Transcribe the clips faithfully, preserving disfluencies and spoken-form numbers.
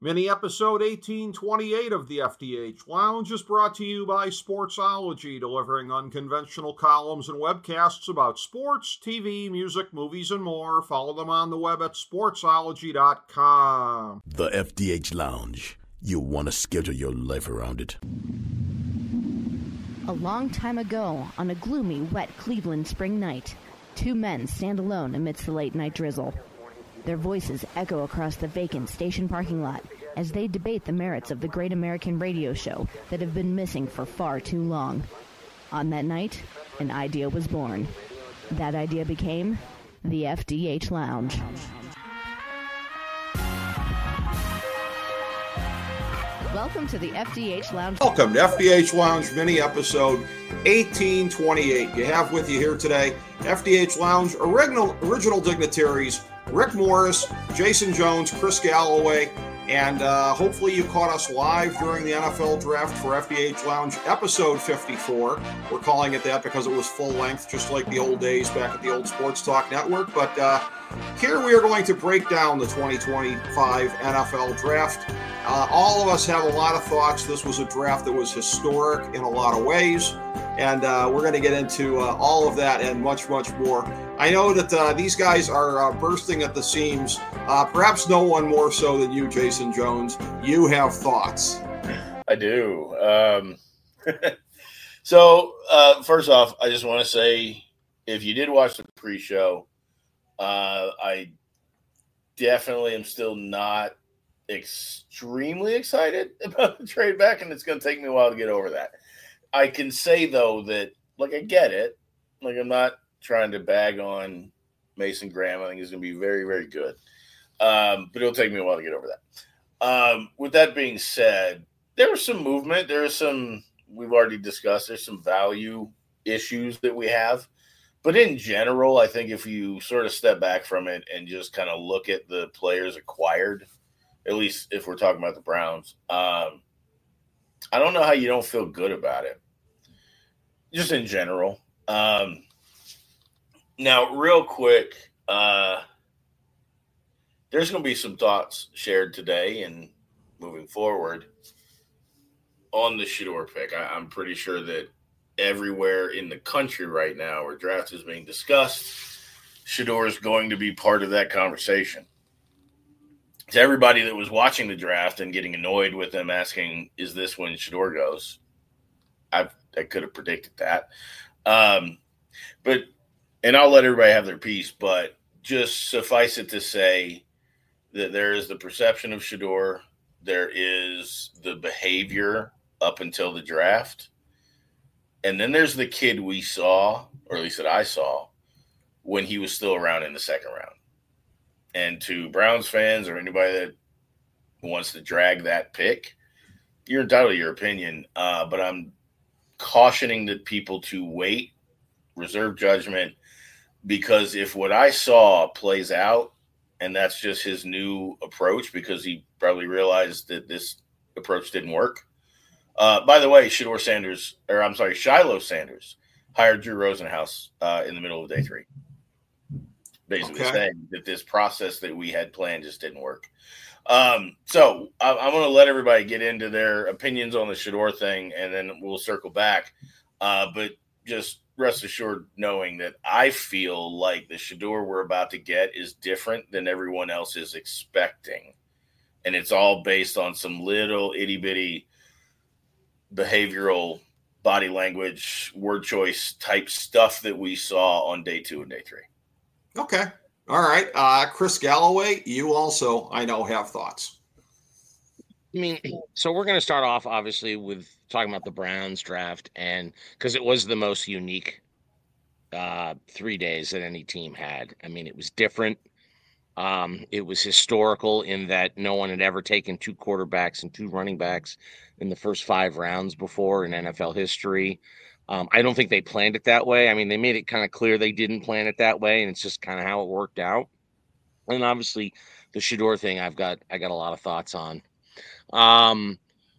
Mini episode eighteen twenty-eight of the F D H Lounge is brought to you by Sportsology, delivering unconventional columns and webcasts about sports, T V, music, movies, and more. Follow them on the web at sportsology dot com. The F D H Lounge. You'll want to schedule your life around it. A long time ago, on a gloomy, wet Cleveland spring night, two men stand alone amidst the late-night drizzle. Their voices echo across the vacant station parking lot as they debate the merits of the great American radio show that have been missing for far too long. On that night, an idea was born. That idea became the F D H Lounge. Welcome to the F D H Lounge. Welcome to F D H Lounge mini episode eighteen twenty-eight. You have with you here today F D H Lounge original original dignitaries Rick Morris, Jason Jones, Chris Galloway, and uh, hopefully you caught us live during the N F L Draft for F D H Lounge episode fifty-four. We're calling it that because it was full length, just like the old days back at the old Sports Talk Network. But uh, here we are going to break down the twenty twenty-five N F L Draft. Uh, all of us have a lot of thoughts. This was a draft that was historic in a lot of ways, and uh, we're going to get into uh, all of that and much, much more. I know that uh, these guys are uh, bursting at the seams, uh, perhaps no one more so than you, Jason Jones. You have thoughts. I do. Um, so, uh, first off, I just want to say, if you did watch the pre-show, uh, I definitely am still not extremely excited about the trade back, and it's going to take me a while to get over that. I can say, though, that, like, I get it. Like, I'm not trying to bag on Mason Graham. I think he's going to be very, very good. Um, but it'll take me a while to get over that. Um, with that being said, there was some movement. There is some, we've already discussed, there's some value issues that we have. But in general, I think if you sort of step back from it and just kind of look at the players acquired, at least if we're talking about the Browns, um, I don't know how you don't feel good about it. Just in general. Um, now, real quick, uh, there's going to be some thoughts shared today and moving forward on the Shedeur pick. I, I'm pretty sure that everywhere in the country right now where draft is being discussed, Shedeur is going to be part of that conversation. To everybody that was watching the draft and getting annoyed with them asking, is this when Shedeur goes? I've, I could have predicted that. Um, but, and I'll let everybody have their piece, but just suffice it to say that there is the perception of Shedeur. There is the behavior up until the draft. And then there's the kid we saw, or at least that I saw, when he was still around in the second round. And to Browns fans or anybody that wants to drag that pick, you're entitled to your opinion. Uh, but I'm cautioning the people to wait, reserve judgment, because if what I saw plays out, and that's just his new approach because he probably realized that this approach didn't work. Uh, by the way, Shedeur Sanders, or I'm sorry, Shiloh Sanders hired Drew Rosenhaus uh, in the middle of day three. Basically okay. saying that this process that we had planned just didn't work. Um, so I, I'm going to let everybody get into their opinions on the Shedeur thing, and then we'll circle back. Uh, but just rest assured knowing that I feel like the Shedeur we're about to get is different than everyone else is expecting. And it's all based on some little itty-bitty behavioral body language, word choice type stuff that we saw on day two and day three. Okay. All right. Uh, Chris Galloway, you also, I know, have thoughts. I mean, so we're going to start off, obviously, with talking about the Browns draft, and because it was the most unique uh, three days that any team had. I mean, it was different. Um, it was historical in that no one had ever taken two quarterbacks and two running backs in the first five rounds before in N F L history. Um, I don't think they planned it that way. I mean, they made it kind of clear they didn't plan it that way, and it's just kind of how it worked out. And obviously, the Shedeur thing, I've got I got a lot of thoughts on. Um,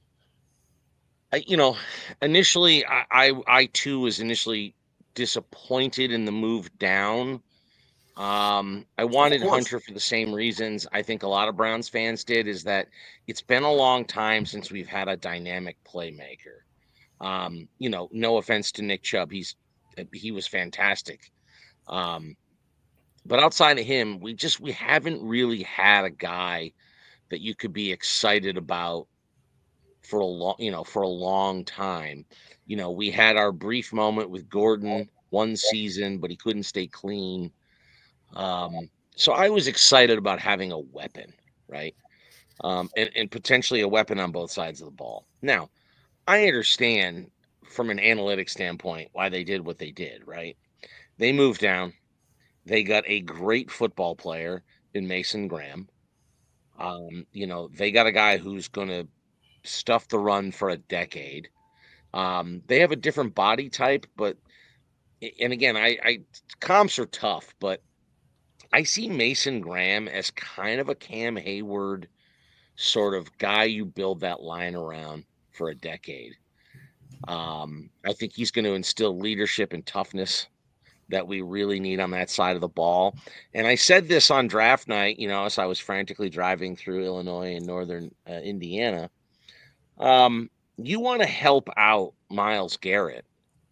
I, you know, initially, I, I I too was initially disappointed in the move down. Um, I wanted course. Hunter for the same reasons I think a lot of Browns fans did, is that it's been a long time since we've had a dynamic playmaker. Um, you know, no offense to Nick Chubb, he's he was fantastic. Um, but outside of him, we just we haven't really had a guy that you could be excited about for a long, you know, for a long time. You know, we had our brief moment with Gordon one season, but he couldn't stay clean. Um, so I was excited about having a weapon, right? Um, and, and potentially a weapon on both sides of the ball. Now, I understand from an analytic standpoint why they did what they did, right? They moved down. They got a great football player in Mason Graham. Um, you know, they got a guy who's going to stuff the run for a decade. Um, they have a different body type, but and again, I, I comps are tough, but I see Mason Graham as kind of a Cam Hayward sort of guy you build that line around for a decade. Um, I think he's going to instill leadership and toughness that we really need on that side of the ball. And I said this on draft night, you know, as I was frantically driving through Illinois and northern uh, Indiana. Um, you want to help out Myles Garrett.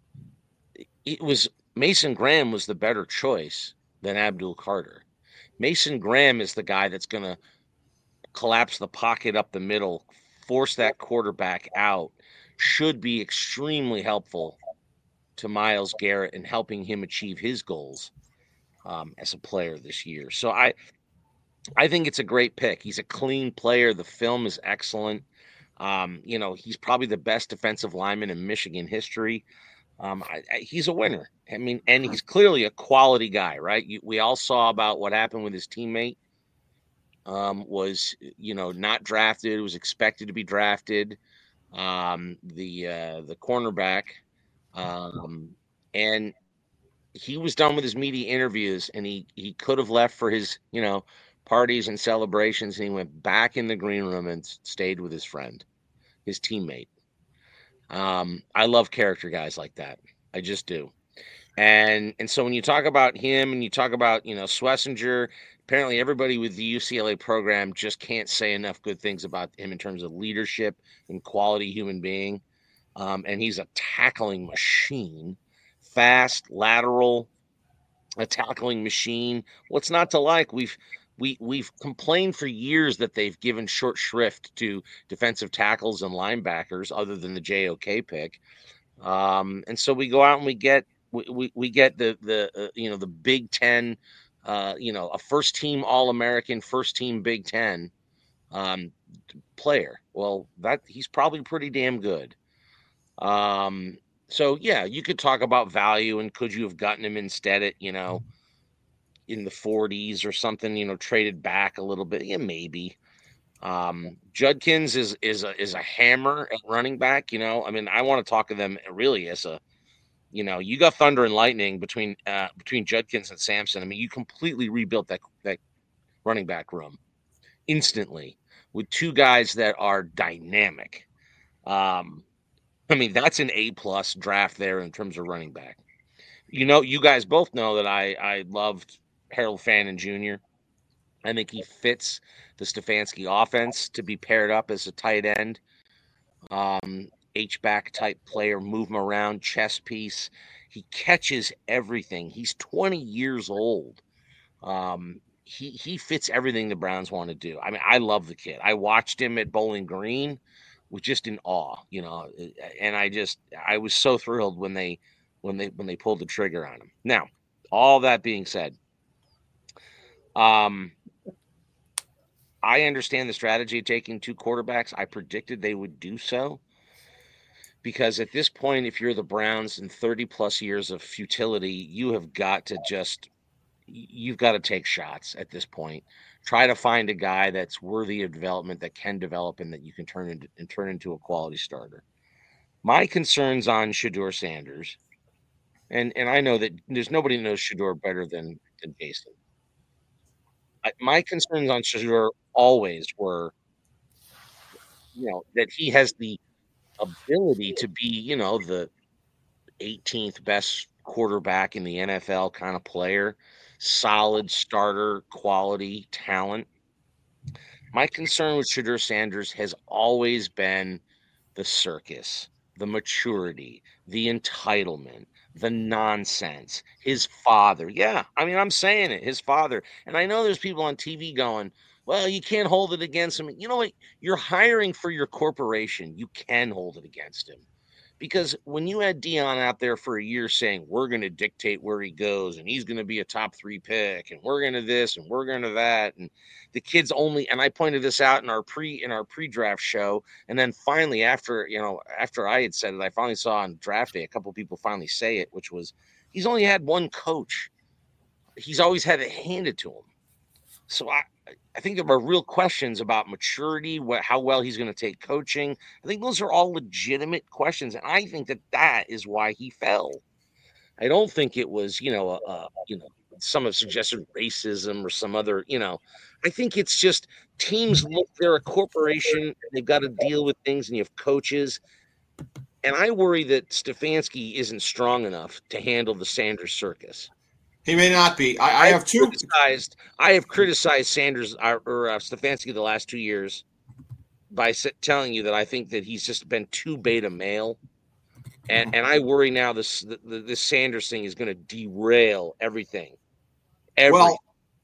It was Mason Graham was the better choice than Abdul Carter. Mason Graham is the guy that's going to collapse the pocket up the middle, force that quarterback out, should be extremely helpful to Myles Garrett and helping him achieve his goals um, as a player this year. So I, I think it's a great pick. He's a clean player. The film is excellent. Um, you know, he's probably the best defensive lineman in Michigan history. Um, I, I, he's a winner. I mean, and he's clearly a quality guy, right? You, we all saw about what happened with his teammate. Um, was, you know, not drafted, was expected to be drafted. Um, the uh, the cornerback, um, and he was done with his media interviews, and he he could have left for his, you know, parties and celebrations, and he went back in the green room and stayed with his friend, his teammate. Um, I love character guys like that. I just do. And and so when you talk about him and you talk about, you know, Schlesinger, apparently everybody with the U C L A program just can't say enough good things about him in terms of leadership and quality human being. Um, and he's a tackling machine, fast, lateral, a tackling machine. What's not to like? We've we we've complained for years that they've given short shrift to defensive tackles and linebackers, other than the J O K pick. Um, and so we go out and we get we we, we get the the uh, you know the Big Ten, uh, you know, a first team All American, first team Big Ten um, player. Well, that he's probably pretty damn good. Um, so yeah, you could talk about value and could you have gotten him instead at, you know, in the forties or something, you know, traded back a little bit. Yeah, maybe. Um, Judkins is is a is a hammer at running back. You know, I mean, I want to talk to them really as a, you know, you got thunder and lightning between uh, between Judkins and Sampson. I mean, you completely rebuilt that that running back room instantly with two guys that are dynamic. Um, I mean, that's an A plus draft there in terms of running back. You know, you guys both know that I I loved Harold Fannin Junior I think he fits the Stefanski offense to be paired up as a tight end, um, H-back type player, move him around, chess piece. He catches everything. He's twenty years old. Um, he he fits everything the Browns want to do. I mean, I love the kid. I watched him at Bowling Green, was just in awe, you know, and I just I was so thrilled when they when they when they pulled the trigger on him. Now, all that being said, um. I understand the strategy of taking two quarterbacks. I predicted they would do so because at this point, if you're the Browns in thirty plus years of futility, you have got to just, you've got to take shots at this point. Try to find a guy that's worthy of development, that can develop and that you can turn into and turn into a quality starter. My concerns on Shedeur Sanders, and, and I know that there's nobody knows Shedeur better than, than Jason. I, my concerns on Shedeur always were, you know, that he has the ability to be, you know, the eighteenth best quarterback in the N F L kind of player, solid starter, quality, talent. My concern with Shedeur Sanders has always been the circus, the maturity, the entitlement, the nonsense. His father. Yeah, I mean, I'm saying it, his father. And I know there's people on T V going, well, you can't hold it against him. You know what? You're hiring for your corporation. You can hold it against him. Because when you had Dion out there for a year saying, we're going to dictate where he goes and he's going to be a top three pick and we're going to this and we're going to that. And the kids only, and I pointed this out in our pre, in our pre-draft show. And then finally, after, you know, after I had said it, I finally saw on draft day, a couple of people finally say it, which was, he's only had one coach. He's always had it handed to him. So I, I think there are real questions about maturity, what, how well he's going to take coaching. I think those are all legitimate questions, and I think that that is why he fell. I don't think it was, you know, uh, you know, some have suggested racism or some other, you know. I think it's just teams look, they're a corporation, they've got to deal with things, and you have coaches. And I worry that Stefanski isn't strong enough to handle the Sanders circus. He may not be. I, I have two. Criticized, I have criticized Sanders or, or uh, Stefanski the last two years by telling you that I think that he's just been too beta male, and and I worry now this the, this Sanders thing is going to derail everything. everything. Well,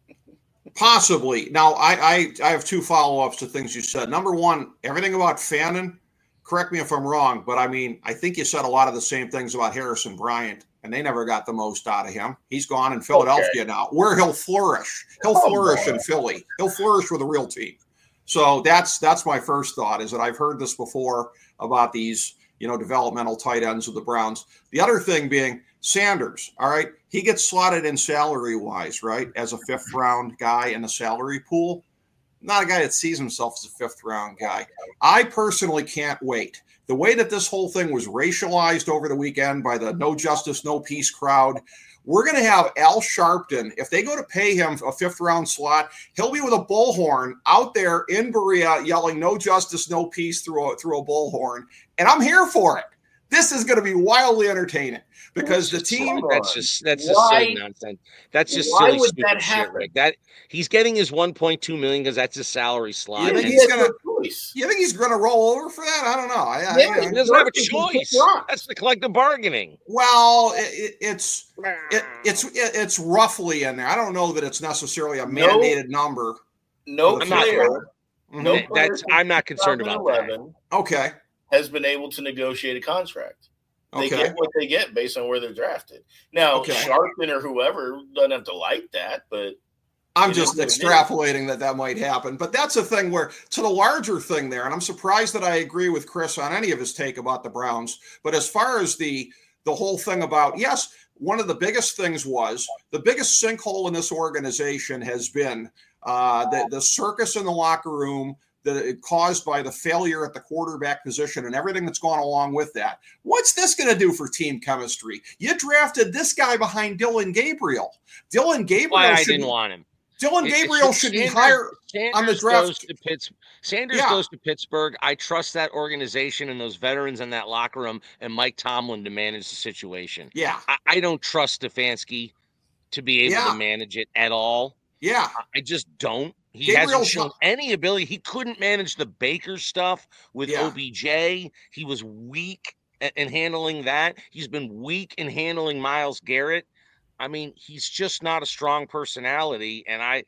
possibly. Now, I, I I have two follow ups to things you said. Number one, everything about Fannin. Correct me if I'm wrong, but I mean, I think you said a lot of the same things about Harrison Bryant. And they never got the most out of him. He's gone in Philadelphia okay. now, where he'll flourish. He'll oh, flourish boy. in Philly. He'll flourish with a real team. So that's that's my first thought, is that I've heard this before about these, you know, developmental tight ends of the Browns. The other thing being Sanders, all right, he gets slotted in salary-wise, right, as a fifth-round guy in the salary pool. Not a guy that sees himself as a fifth-round guy. I personally can't wait. The way that this whole thing was racialized over the weekend by the No Justice, No Peace crowd, we're going to have Al Sharpton. If they go to pay him a fifth-round slot, he'll be with a bullhorn out there in Berea yelling No Justice, No Peace through a, through a bullhorn. And I'm here for it. This is going to be wildly entertaining because the team. That's just that's just silly nonsense. That's just why silly, would that happen? Shit, like that. He's getting his one point two million because that's his salary slot. You think he's gonna? You think he's gonna roll over for that? I don't know. I, yeah, I, he doesn't have a choice. That's the collective bargaining. Well, it, it's it, it's it, it's roughly in there. I don't know that it's necessarily a mandated no, number. No player. Mm-hmm. No player. That's I'm not concerned about that. Okay. Has been able to negotiate a contract. They okay. get what they get based on where they're drafted. Now, okay. Sharpton or whoever doesn't have to like that, but I'm just extrapolating that that might happen. But that's a thing where, to the larger thing there, and I'm surprised that I agree with Chris on any of his take about the Browns, but as far as the the whole thing about, yes, one of the biggest things was, the biggest sinkhole in this organization has been uh, the, the circus in the locker room, that caused by the failure at the quarterback position and everything that's gone along with that. What's this going to do for team chemistry? You drafted this guy behind Dylan Gabriel. Dylan Gabriel. Why I should, didn't want him. Dylan Gabriel should Sanders, be higher Sanders on the draft. Goes to Pitts, Sanders yeah. goes to Pittsburgh. I trust that organization and those veterans in that locker room and Mike Tomlin to manage the situation. Yeah, I, I don't trust Stefanski to be able yeah. to manage it at all. Yeah, I just don't. He Gabriel's hasn't shown any ability. He couldn't manage the Baker stuff with yeah. O B J. He was weak in handling that. He's been weak in handling Myles Garrett. I mean, he's just not a strong personality. And I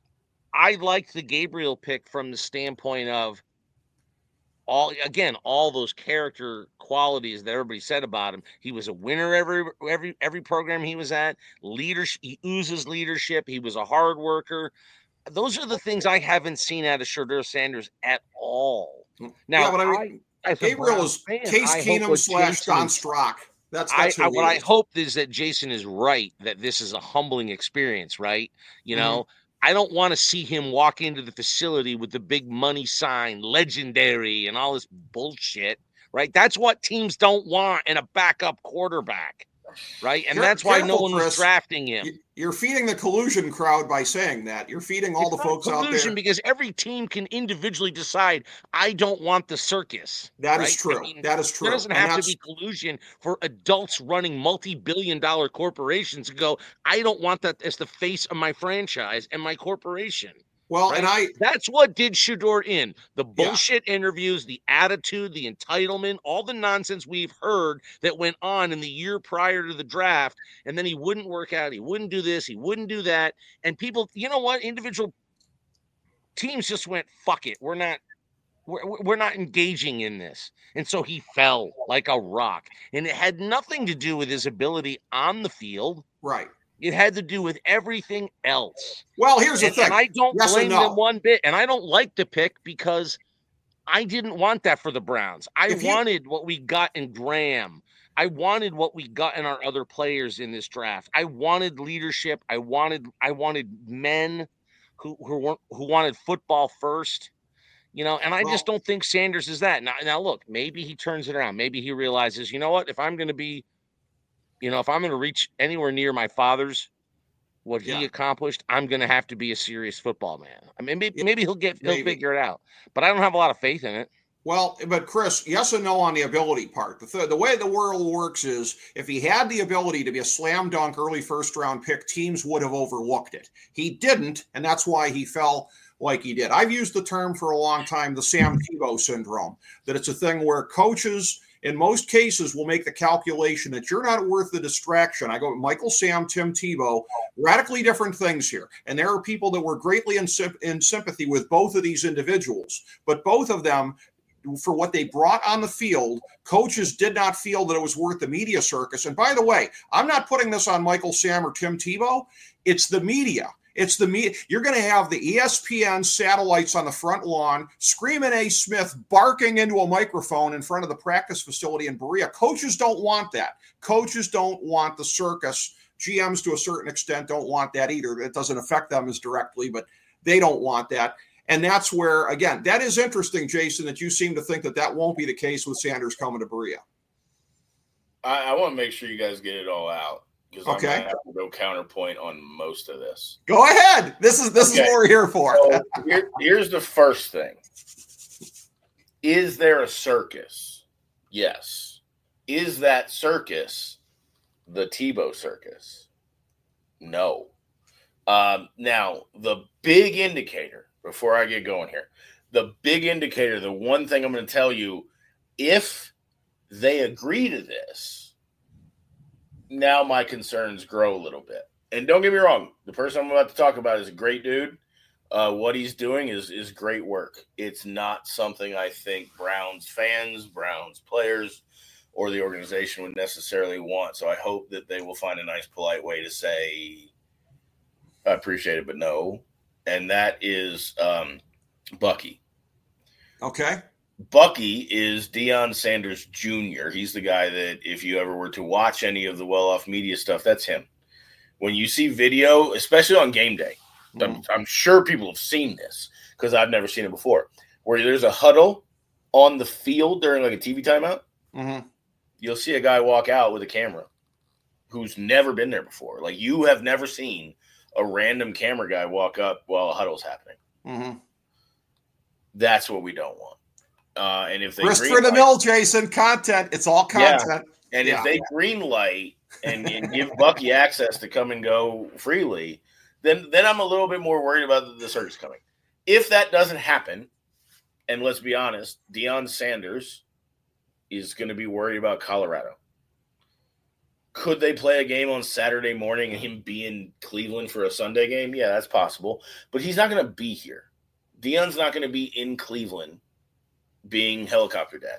I liked the Gabriel pick from the standpoint of all again, all those character qualities that everybody said about him. He was a winner every every every program he was at. Leadership, he oozes leadership. He was a hard worker. Those are the things I haven't seen out of Shedeur Sanders at all. Now, yeah, but I mean, I, Gabriel is fan, Case Keenum slash Don Strock. That's, that's I, I, what I hope is that Jason is right, that this is a humbling experience, right? You know, mm-hmm. I don't want to see him walk into the facility with the big money sign, legendary, and all this bullshit, right? That's what teams don't want in a backup quarterback. right? And Care- that's why no careful, one was Chris. drafting him. Y- You're feeding the collusion crowd by saying that. You're feeding all It's the not folks out collusion there. because every team can individually decide, I don't want the circus. That right? is true. I mean, That is true. There doesn't And have to that's- be collusion for adults running multi-billion dollar corporations to go, I don't want that as the face of my franchise and my corporation. Well, right? and I That's what did Shedeur in. The Yeah. bullshit interviews, the attitude, the entitlement, all the nonsense we've heard that went on in the year prior to the draft. And then he wouldn't work out. He wouldn't do this. He wouldn't do that. And people, you know what? Individual teams just went, fuck it. We're not. We're, we're not engaging in this. And so he fell like a rock. And it had nothing to do with his ability on the field. right. It had to do with everything else. Well, here's the And, thing. and I don't Yes and blame no. them one bit. And I don't like the pick because I didn't want that for the Browns. I If you- wanted what we got in Graham. I wanted what we got in our other players in this draft. I wanted leadership. I wanted I wanted men who who weren't who wanted football first. You know, and I Well- just don't think Sanders is that. Now, now look, maybe he turns it around. Maybe he realizes, you know what, if I'm going to be, you know, if I'm going to reach anywhere near my father's, what he Yeah. accomplished, I'm going to have to be a serious football man. I mean, maybe, maybe he'll get, he'll Maybe. figure it out, but I don't have a lot of faith in it. Well, but Chris, yes and no on the ability part. The, th- the way the world works is if he had the ability to be a slam dunk early first round pick, teams would have overlooked it. He didn't, and that's why he fell like he did. I've used the term for a long time, the Sam Tebow syndrome, that it's a thing where coaches, in most cases, will make the calculation that you're not worth the distraction. I go, Michael Sam, Tim Tebow, radically different things here. And there are people that were greatly in, symp- in sympathy with both of these individuals, but both of them, for what they brought on the field, coaches did not feel that it was worth the media circus. And by the way, I'm not putting this on Michael Sam or Tim Tebow. It's the media. It's the media. You're going to have the E S P N satellites on the front lawn, screaming A. Smith, barking into a microphone in front of the practice facility in Berea. Coaches don't want that. Coaches don't want the circus. G Ms, to a certain extent, don't want that either. It doesn't affect them as directly, but they don't want that. And that's where, again, that is interesting, Jason, that you seem to think that that won't be the case with Sanders coming to Berea. I, I want to make sure you guys get it all out because Okay. I'm going to have to go counterpoint on most of this. Go ahead. This is this Okay. is what we're here for. So here, here's the first thing. Is there a circus? Yes. Is that circus the Tebow circus? No. Um, now, the big indicator, before I get going here, the big indicator, the one thing I'm going to tell you, if they agree to this, now my concerns grow a little bit. And don't get me wrong, the person I'm about to talk about is a great dude. Uh, what he's doing is is great work. It's not something I think Browns fans, Browns players, or the organization would necessarily want. So I hope that they will find a nice, polite way to say, I appreciate it, but no. And that is um, Bucky. Okay. Bucky is Deion Sanders Junior He's the guy that if you ever were to watch any of the well-off media stuff, that's him. When you see video, especially on game day, I'm, I'm sure people have seen this because I've never seen it before, where there's a huddle on the field during like a T V timeout. Mm-hmm. You'll see a guy walk out with a camera who's never been there before. Like you have never seen a random camera guy walk up while a huddle's happening. Mm-hmm. That's what we don't want. Uh, and if they Christopher green DeMille, Jason, content. It's all Yeah. content. And Yeah. if they green light and, and give Bucky access to come and go freely, then then I'm a little bit more worried about the, the circus coming. If that doesn't happen, and let's be honest, Deion Sanders is going to be worried about Colorado. Could they play a game on Saturday morning and him be in Cleveland for a Sunday game? Yeah, that's possible. But he's not going to be here. Deion's not going to be in Cleveland being helicopter dad.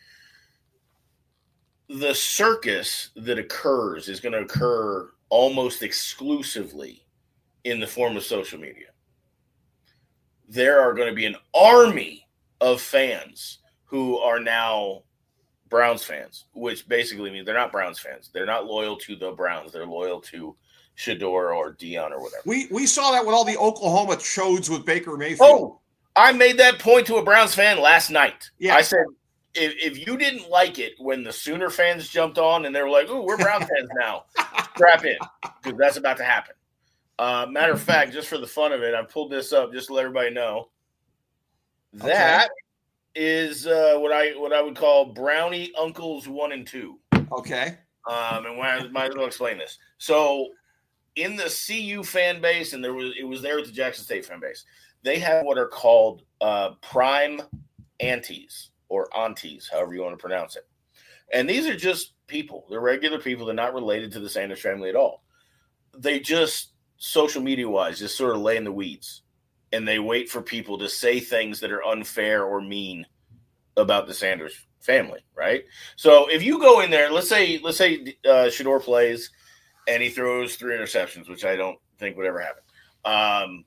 The circus that occurs is going to occur almost exclusively in the form of social media. There are going to be an army of fans who are now Browns fans, which basically means they're not Browns fans. They're not loyal to the Browns. They're loyal to Shedeur or Deion or whatever. We we saw that with all the Oklahoma chodes with Baker Mayfield. Oh, I made that point to a Browns fan last night. Yeah. I said, if, if you didn't like it when the Sooner fans jumped on and they were like, "Ooh, we're Brown fans now," strap in because that's about to happen. Uh, matter of fact, just for the fun of it, I pulled this up just to let everybody know. That okay. is uh, what I what I would call Brownie Uncles one and two. Okay. Um, and I might as well explain this. So, in the C U fan base, and there was it was there at the Jackson State fan base, they have what are called uh, prime aunties or aunties, however you want to pronounce it. And these are just people. They're regular people. They're not related to the Sanders family at all. They just, social media-wise, just sort of lay in the weeds. And they wait for people to say things that are unfair or mean about the Sanders family, right? So if you go in there, let's say let's say uh, Shedeur plays and he throws three interceptions, which I don't think would ever happen. Um,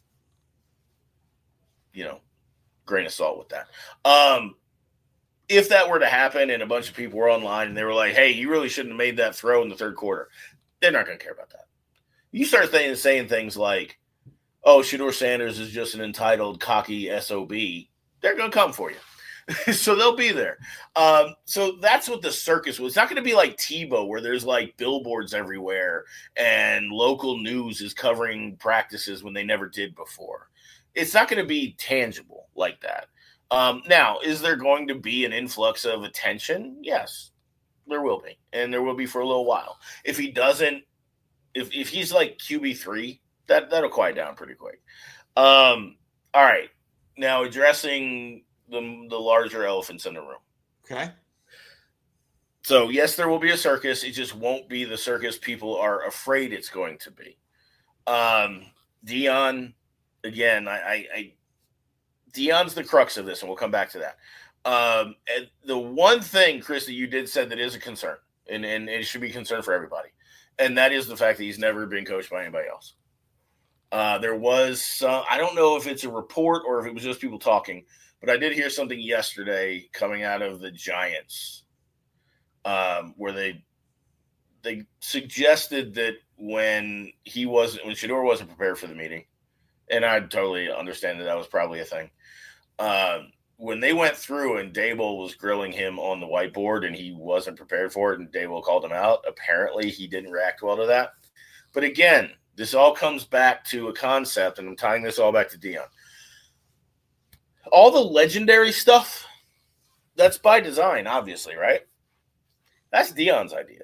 you know, grain of salt with that. Um, if that were to happen and a bunch of people were online and they were like, hey, you really shouldn't have made that throw in the third quarter, they're not going to care about that. You start th- saying things like, oh, Shedeur Sanders is just an entitled, cocky S O B, they're going to come for you. So they'll be there. Um, so that's what the circus was. It's not going to be like Tebow where there's like billboards everywhere and local news is covering practices when they never did before. It's not going to be tangible like that. Um, now, is there going to be an influx of attention? Yes, there will be. And there will be for a little while. If he doesn't, if, if he's like Q B three, that, that'll quiet down pretty quick. Um, all right. Now, addressing the, the larger elephants in the room. Okay. So, yes, there will be a circus. It just won't be the circus people are afraid it's going to be. Um, Deion, again, I, I, I Deion's the crux of this, and we'll come back to that. Um, and the one thing, Chris, that you did said that is a concern, and, and it should be a concern for everybody, and that is the fact that he's never been coached by anybody else. Uh, there was some, I don't know if it's a report or if it was just people talking, but I did hear something yesterday coming out of the Giants um, where they they suggested that when he wasn't, when Shedeur wasn't prepared for the meeting, and I totally understand that that was probably a thing. Um, when they went through and Daboll was grilling him on the whiteboard and he wasn't prepared for it and Daboll called him out, apparently he didn't react well to that. But again, this all comes back to a concept, and I'm tying this all back to Deion. All the legendary stuff, that's by design, obviously, right? That's Deion's idea.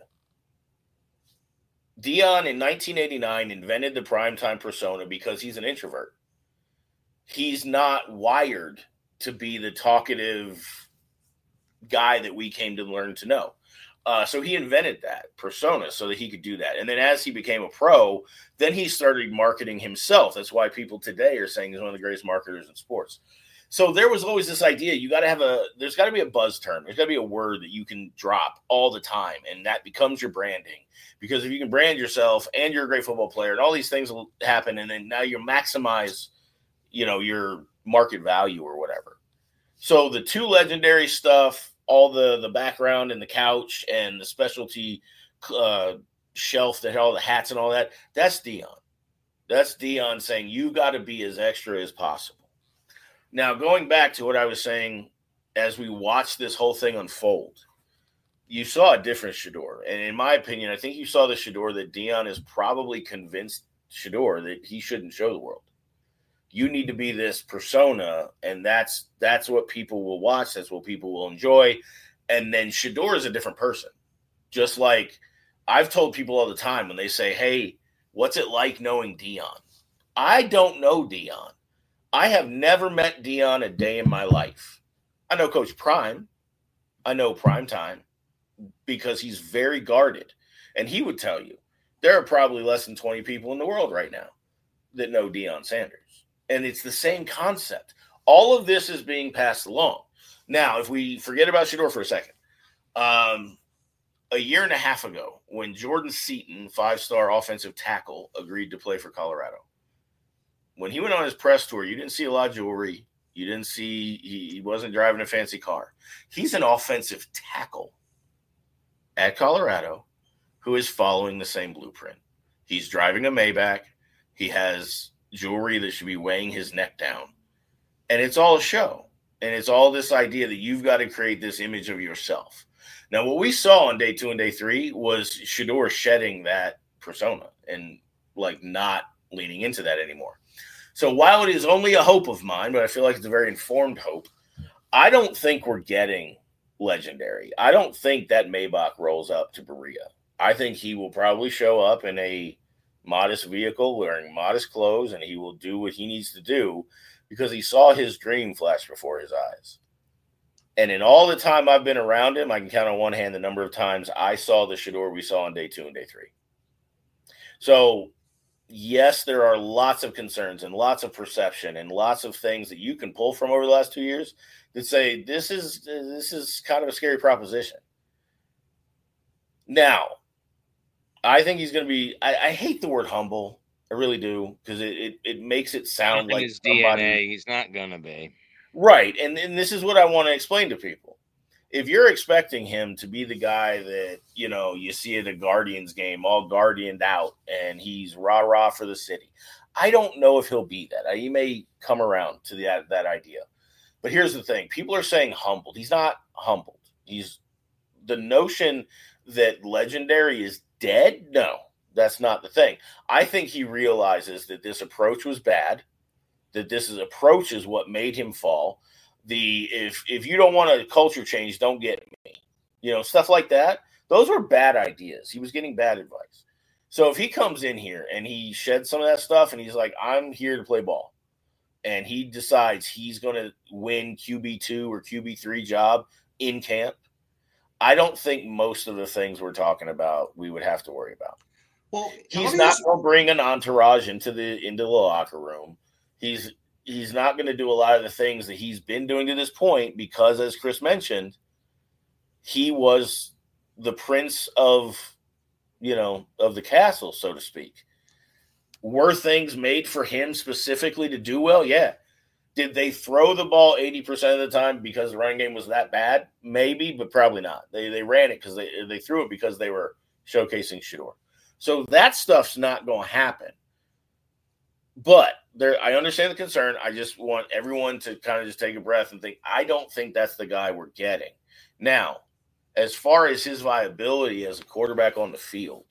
Deion in nineteen eighty-nine invented the primetime persona because he's an introvert. He's not wired to be the talkative guy that we came to learn to know. Uh, so he invented that persona so that he could do that. And then as he became a pro, then he started marketing himself. That's why people today are saying he's one of the greatest marketers in sports. So there was always this idea, you got to have a, there's got to be a buzz term. There's got to be a word that you can drop all the time, and that becomes your branding. Because if you can brand yourself and you're a great football player and all these things will happen, and then now you maximize, you know, your market value or whatever. So the two legendary stuff, all the, the background and the couch and the specialty uh, shelf that had all the hats and all that, that's Deion. That's Deion saying you got to be as extra as possible. Now, going back to what I was saying as we watched this whole thing unfold, you saw a different Shedeur. And in my opinion, I think you saw the Shedeur that Deion is probably convinced Shedeur that he shouldn't show the world. You need to be this persona, and that's that's what people will watch. That's what people will enjoy. And then Shedeur is a different person. Just like I've told people all the time when they say, hey, what's it like knowing Deion? I don't know Deion. I have never met Deion a day in my life. I know Coach Prime. I know Primetime because he's very guarded. And he would tell you there are probably less than twenty people in the world right now that know Deion Sanders. And it's the same concept. All of this is being passed along. Now, if we forget about Shedeur for a second, um, a year and a half ago, when Jordan Seaton, five-star offensive tackle, agreed to play for Colorado, when he went on his press tour, you didn't see a lot of jewelry. You didn't see he, he wasn't driving a fancy car. He's an offensive tackle at Colorado who is following the same blueprint. He's driving a Maybach. He has jewelry that should be weighing his neck down. And it's all a show. And it's all this idea that you've got to create this image of yourself. Now, what we saw on day two and day three was Shedeur shedding that persona and like not leaning into that anymore. So while it is only a hope of mine, but I feel like it's a very informed hope, I don't think we're getting Legendary. I don't think that Maybach rolls up to Berea. I think he will probably show up in a modest vehicle wearing modest clothes, and he will do what he needs to do because he saw his dream flash before his eyes. And in all the time I've been around him, I can count on one hand the number of times I saw the Shedeur we saw on day two and day three. So, yes, there are lots of concerns and lots of perception and lots of things that you can pull from over the last two years that say this is this is kind of a scary proposition. Now, I think he's going to be – I hate the word humble. I really do because it, it, it makes it sound like his D N A. He's not going to be. Right, and, and this is what I want to explain to people. If you're expecting him to be the guy that, you know, you see at a Guardians game, all guardianed out, and he's rah-rah for the city, I don't know if he'll be that. He may come around to that, that idea. But here's the thing. People are saying humbled. He's not humbled. He's the notion that Legendary is dead? No, that's not the thing. I think he realizes that this approach was bad, that this is approach is what made him fall. The if if you don't want a culture change, don't get me. You know, stuff like that. Those were bad ideas. He was getting bad advice. So if he comes in here and he sheds some of that stuff and he's like, I'm here to play ball, and he decides he's going to win Q B two or Q B three job in camp, I don't think most of the things we're talking about we would have to worry about. Well, he's not going to bring an entourage into the into the locker room. He's he's not going to do a lot of the things that he's been doing to this point because, as Chris mentioned, he was the prince of, you know, of the castle, so to speak. Were things made for him specifically to do well? Yeah. Did they throw the ball eighty percent of the time because the running game was that bad? Maybe, but probably not. They they ran it because they, they threw it because they were showcasing Shedeur. So that stuff's not going to happen. But there, I understand the concern. I just want everyone to kind of just take a breath and think, I don't think that's the guy we're getting. Now, as far as his viability as a quarterback on the field,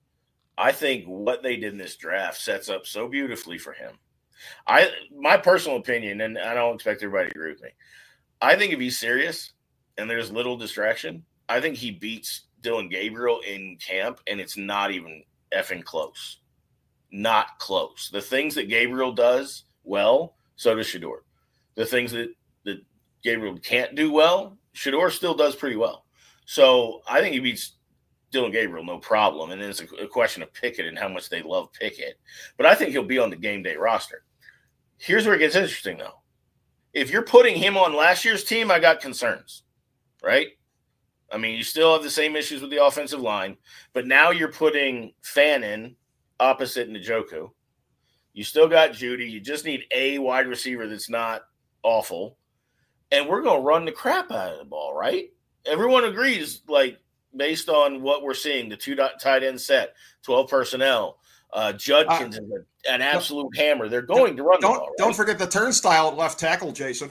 I think what they did in this draft sets up so beautifully for him. I, my personal opinion, and I don't expect everybody to agree with me, I think if he's serious and there's little distraction, I think he beats Dillon Gabriel in camp, and it's not even effing close. Not close. The things that Gabriel does well, so does Shedeur. The things that, that Gabriel can't do well, Shedeur still does pretty well. So I think he beats Dillon Gabriel, no problem. And then it's a, a question of Pickett and how much they love Pickett. But I think he'll be on the game day roster. Here's where it gets interesting, though. If you're putting him on last year's team, I got concerns, right? I mean, you still have the same issues with the offensive line, but now you're putting Fannin opposite Njoku. You still got Judy. You just need a wide receiver that's not awful. And we're going to run the crap out of the ball, right? Everyone agrees, like, based on what we're seeing, the two tight end set, twelve personnel, uh, Judkins uh, is a, an absolute hammer. They're going to run the don't, ball, right? Don't forget the turnstile at left tackle, Jason.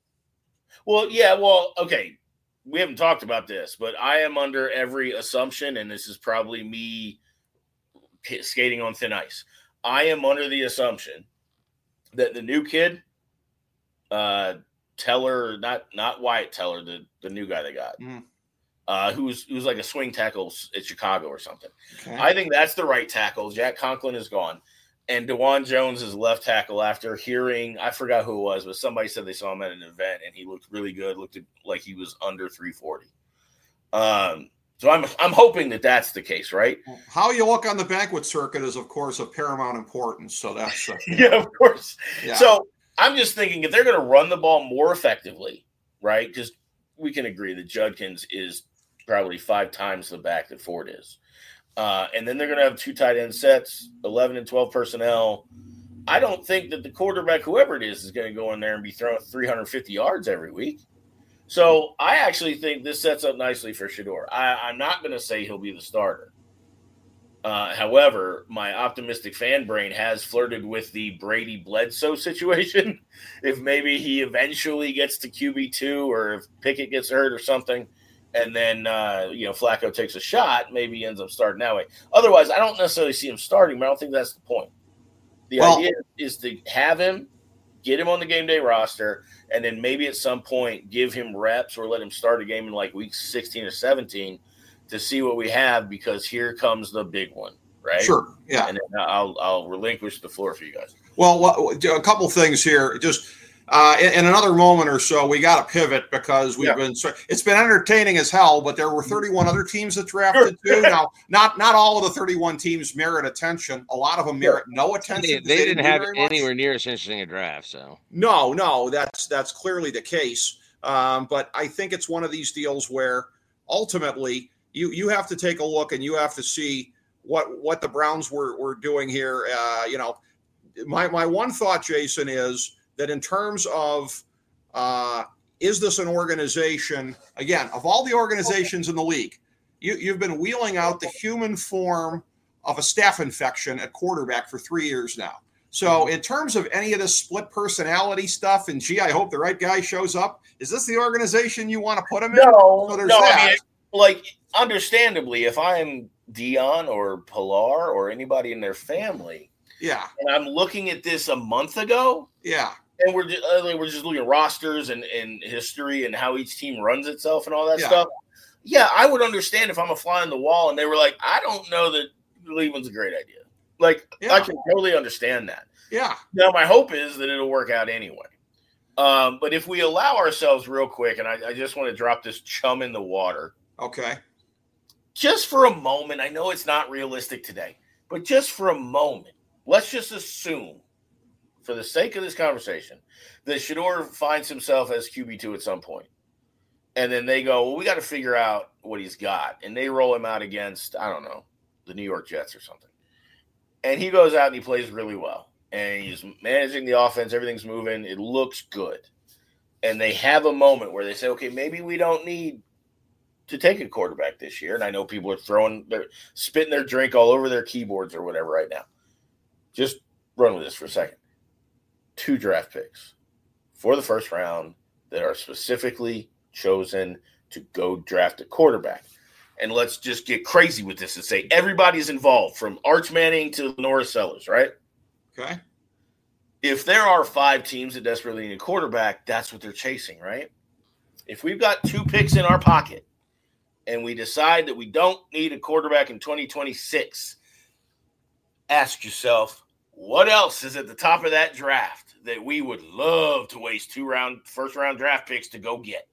Well, yeah, well, okay. We haven't talked about this, but I am under every assumption, and this is probably me skating on thin ice. I am under the assumption that the new kid, uh, Teller, not not Wyatt Teller, the, the new guy they got, mm. uh, who's who's like a swing tackle at Chicago or something. Okay. I think that's the right tackle. Jack Conklin is gone. And DeJuan Jones is left tackle after hearing, I forgot who it was, but somebody said they saw him at an event and he looked really good, looked like he was under three forty. Um, so I'm I'm hoping that that's the case, right? How you look on the banquet circuit is, of course, of paramount importance. So that's uh, yeah, of course. Yeah. So I'm just thinking if they're going to run the ball more effectively, right? Because we can agree that Judkins is probably five times the back that Ford is. Uh, and then they're going to have two tight end sets, eleven and twelve personnel. I don't think that the quarterback, whoever it is, is going to go in there and be throwing three hundred fifty yards every week. So I actually think this sets up nicely for Shedeur. I, I'm not going to say he'll be the starter. Uh, however, my optimistic fan brain has flirted with the Brady Bledsoe situation. If maybe he eventually gets to Q B two, or if Pickett gets hurt or something, and then uh, you know Flacco takes a shot, maybe he ends up starting that way. Otherwise, I don't necessarily see him starting, but I don't think that's the point. The well, idea is to have him, get him on the game day roster, and then maybe at some point give him reps or let him start a game in like week sixteen or seventeen to see what we have, because here comes the big one, right? Sure, yeah. And then I'll I'll relinquish the floor for you guys. Well, a couple things here. Just uh, in, in another moment or so, we got to pivot because we've yeah. been – it's been entertaining as hell, but there were thirty-one other teams that drafted too. Now, not not all of the thirty-one teams merit attention. A lot of them merit no attention. They, they didn't, didn't have anywhere near as interesting a draft, so. No, no, that's, that's clearly the case. Um, but I think it's one of these deals where ultimately – You you have to take a look and you have to see what what the Browns were, were doing here. Uh, you know, my my one thought, Jason, is that in terms of uh, is this an organization, again, of all the organizations in the league, you, you've been wheeling out the human form of a staph infection at quarterback for three years now. So in terms of any of this split personality stuff, and gee, I hope the right guy shows up, is this the organization you want to put him in? No, so there's no, that. I mean, like, understandably, if I'm Dion or Pilar or anybody in their family, yeah, and I'm looking at this a month ago, yeah, and we're just, we're just looking at rosters and, and history and how each team runs itself and all that yeah. stuff, yeah, I would understand if I'm a fly on the wall and they were like, I don't know that Cleveland's a great idea. Like, yeah. I can totally understand that. Yeah. Now, my hope is that it'll work out anyway. Um, but if we allow ourselves real quick, and I, I just want to drop this chum in the water. Okay. Just for a moment, I know it's not realistic today, but just for a moment, let's just assume, for the sake of this conversation, that Shedeur finds himself as Q B two at some point. And then they go, well, we got to figure out what he's got. And they roll him out against, I don't know, the New York Jets or something. And he goes out and he plays really well. And he's managing the offense. Everything's moving. It looks good. And they have a moment where they say, okay, maybe we don't need to take a quarterback this year. And I know people are throwing their spitting their drink all over their keyboards or whatever right now. Just run with this for a second. Two draft picks for the first round that are specifically chosen to go draft a quarterback. And let's just get crazy with this and say everybody's involved, from Arch Manning to Norris Sellers, right? Okay. If there are five teams that desperately need a quarterback, that's what they're chasing, right? If we've got two picks in our pocket and we decide that we don't need a quarterback in twenty twenty-six, ask yourself, what else is at the top of that draft that we would love to waste two round, first round draft picks to go get?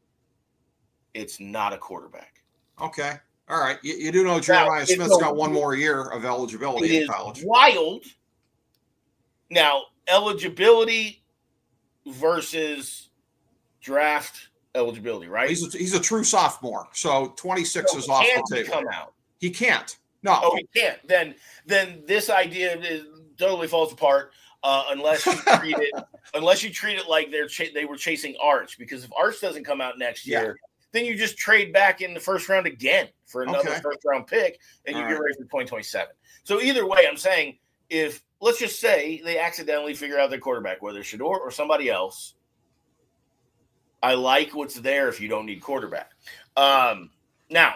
It's not a quarterback. Okay. All right. You, you do know Jeremiah now, Smith's got one more year of eligibility in college. Wild. Now, eligibility versus draft eligibility, right? He's a, he's a true sophomore, so twenty-six is off the table. Come out. He can't. No. Oh, he can't. Then, then this idea is, totally falls apart uh, unless you treat it unless you treat it like they're ch- they were chasing Arch. Because if Arch doesn't come out next year, yeah. then you just trade back in the first round again for another okay. first round pick, and you All get right. ready for twenty twenty-seven. So either way, I'm saying if let's just say they accidentally figure out their quarterback, whether Shedeur or somebody else, I like what's there if you don't need quarterback. Um, now,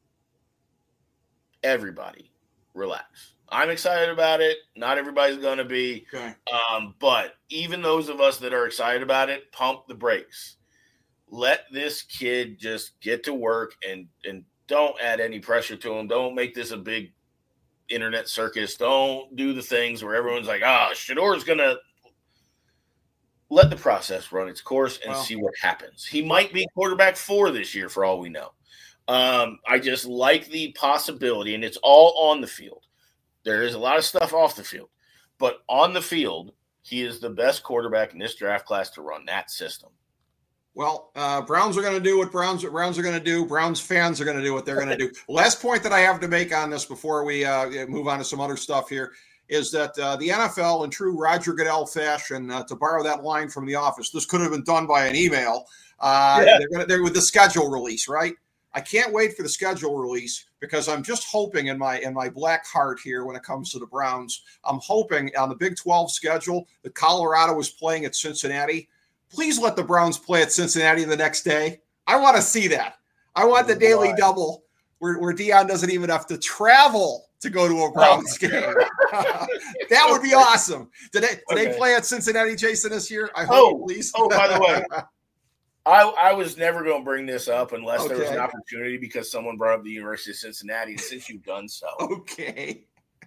everybody, relax. I'm excited about it. Not everybody's going to be. Okay. Um, but even those of us that are excited about it, pump the brakes. Let this kid just get to work and, and don't add any pressure to him. Don't make this a big internet circus. Don't do the things where everyone's like, ah, Shedeur's going to let the process run its course and well, see what happens. He might be quarterback four this year for all we know. Um, I just like the possibility, and it's all on the field. There is a lot of stuff off the field, but on the field, he is the best quarterback in this draft class to run that system. Well, uh, Browns are going to do what Browns Browns are going to do. Browns fans are going to do what they're going to do. Last point that I have to make on this before we uh, move on to some other stuff here is that uh, the N F L, in true Roger Goodell fashion, uh, to borrow that line from The Office, this could have been done by an email. Uh, yeah. They're going to they're with the schedule release, right? I can't wait for the schedule release because I'm just hoping in my in my black heart here when it comes to the Browns, I'm hoping on the Big twelve schedule that Colorado is playing at Cincinnati. Please let the Browns play at Cincinnati the next day. I want to see that. I want the Daily Double where, where Dion doesn't even have to travel to go to a Browns game. That would be awesome. Did they, did okay. they play at Cincinnati, Jason, this year? I hope, oh, please. Oh, by the way, I, I was never going to bring this up unless okay. there was an opportunity because someone brought up the University of Cincinnati, and since you've done so. Okay.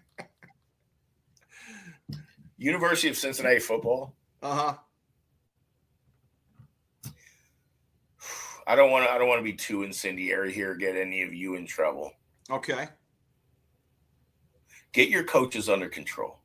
University of Cincinnati football. Uh-huh. I don't want to I don't want to be too incendiary here, get any of you in trouble. Okay. Get your coaches under control.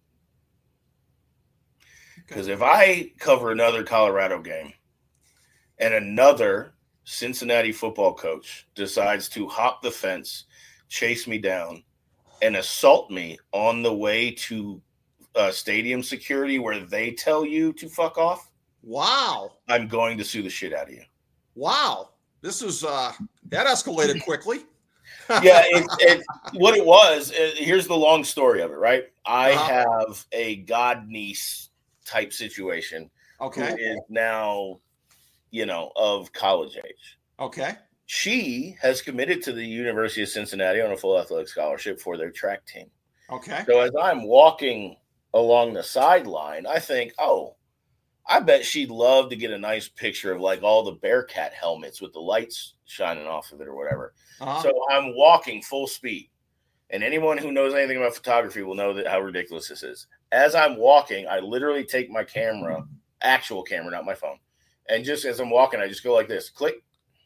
Because okay. if I cover another Colorado game and another Cincinnati football coach decides to hop the fence, chase me down, and assault me on the way to uh, stadium security where they tell you to fuck off. Wow. I'm going to sue the shit out of you. Wow. This is uh, that escalated quickly. yeah, it, it, what it was, it, here's the long story of it, right? I uh-huh. have a god niece type situation. Okay. Who is now, you know, of college age. Okay. She has committed to the University of Cincinnati on a full athletic scholarship for their track team. Okay. So as I'm walking along the sideline, I think, oh, I bet she'd love to get a nice picture of like all the Bearcat helmets with the lights shining off of it or whatever. Uh-huh. So I'm walking full speed. And anyone who knows anything about photography will know that how ridiculous this is. As I'm walking, I literally take my camera, actual camera, not my phone. And just as I'm walking, I just go like this, click.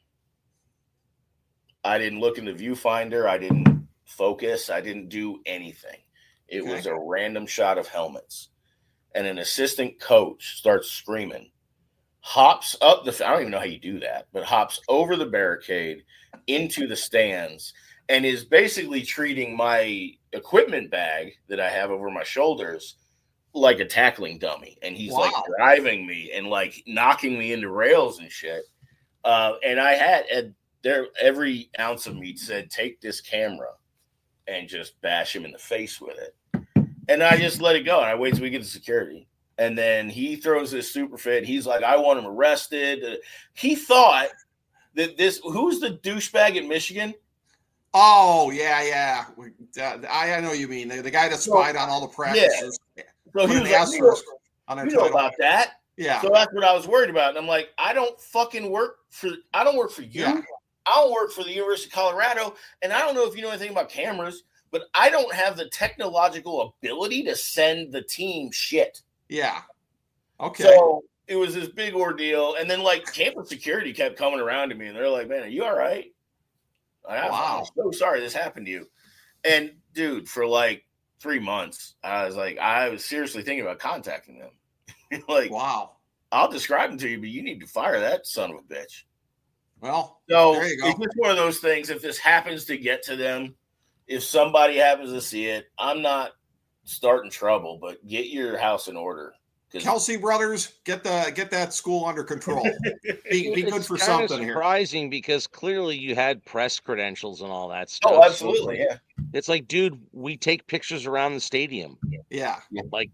I didn't look in the viewfinder. I didn't focus. I didn't do anything. It okay. was a random shot of helmets. And an assistant coach starts screaming, hops up the – I don't even know how you do that, but hops over the barricade into the stands and is basically treating my equipment bag that I have over my shoulders like a tackling dummy. And he's, wow. like, driving me and, like, knocking me into rails and shit. Uh, and I had – there every ounce of me said, take this camera and just bash him in the face with it. And I just let it go, and I wait till we get to security. And then he throws this super fit. He's like, I want him arrested. He thought that this – who's the douchebag in Michigan? Oh, yeah, yeah. Uh, I, I know you mean. The, the guy that spied so, on all the practices. Yeah. So he was like, you know, on their you know about that. Yeah. So that's what I was worried about. And I'm like, I don't fucking work for – I don't work for you. Yeah. I don't work for the University of Colorado, and I don't know if you know anything about cameras, but I don't have the technological ability to send the team shit. Yeah. Okay. So it was this big ordeal. And then, like, campus security kept coming around to me, and they're like, man, are you all right? Like, wow. I'm so sorry this happened to you. And, dude, for, like, three months, I was like, I was seriously thinking about contacting them. Like, wow. I'll describe them to you, but you need to fire that son of a bitch. Well, so there you go. It's just one of those things. If this happens to get to them, if somebody happens to see it, I'm not starting trouble, but get your house in order. Kelsey Brothers, get the get that school under control. Be, be good it's for kind something of here. Surprising because clearly you had press credentials and all that stuff. Oh, absolutely, so yeah. It's like, dude, we take pictures around the stadium. Yeah, like,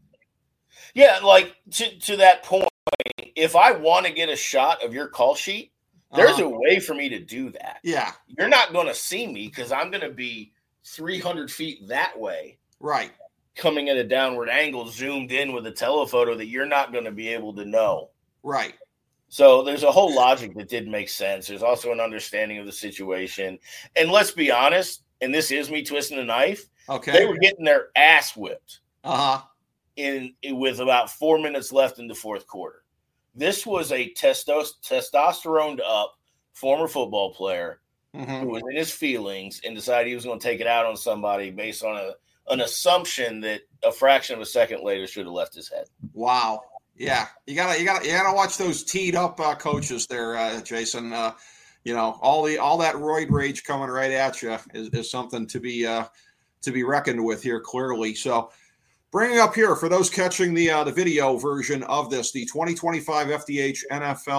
yeah, like to to that point. If I want to get a shot of your call sheet, there's uh-huh. a way for me to do that. Yeah. You're not going to see me because I'm going to be three hundred feet that way. Right. Coming at a downward angle, zoomed in with a telephoto that you're not going to be able to know. Right. So there's a whole logic that didn't make sense. There's also an understanding of the situation. And let's be honest, and this is me twisting a knife. Okay. They were getting their ass whipped. Uh-huh. In, in with about four minutes left in the fourth quarter. This was a testos- testosterone up former football player mm-hmm. who was in his feelings and decided he was going to take it out on somebody based on a, an assumption that a fraction of a second later should have left his head. Wow. Yeah. You gotta, you gotta, you gotta watch those teed up uh, coaches there, uh, Jason. Uh, you know, all the, all that roid rage coming right at you is, is something to be, uh, to be reckoned with here clearly. So, bringing up here for those catching the uh, the video version of this, the twenty twenty-five F D H N F L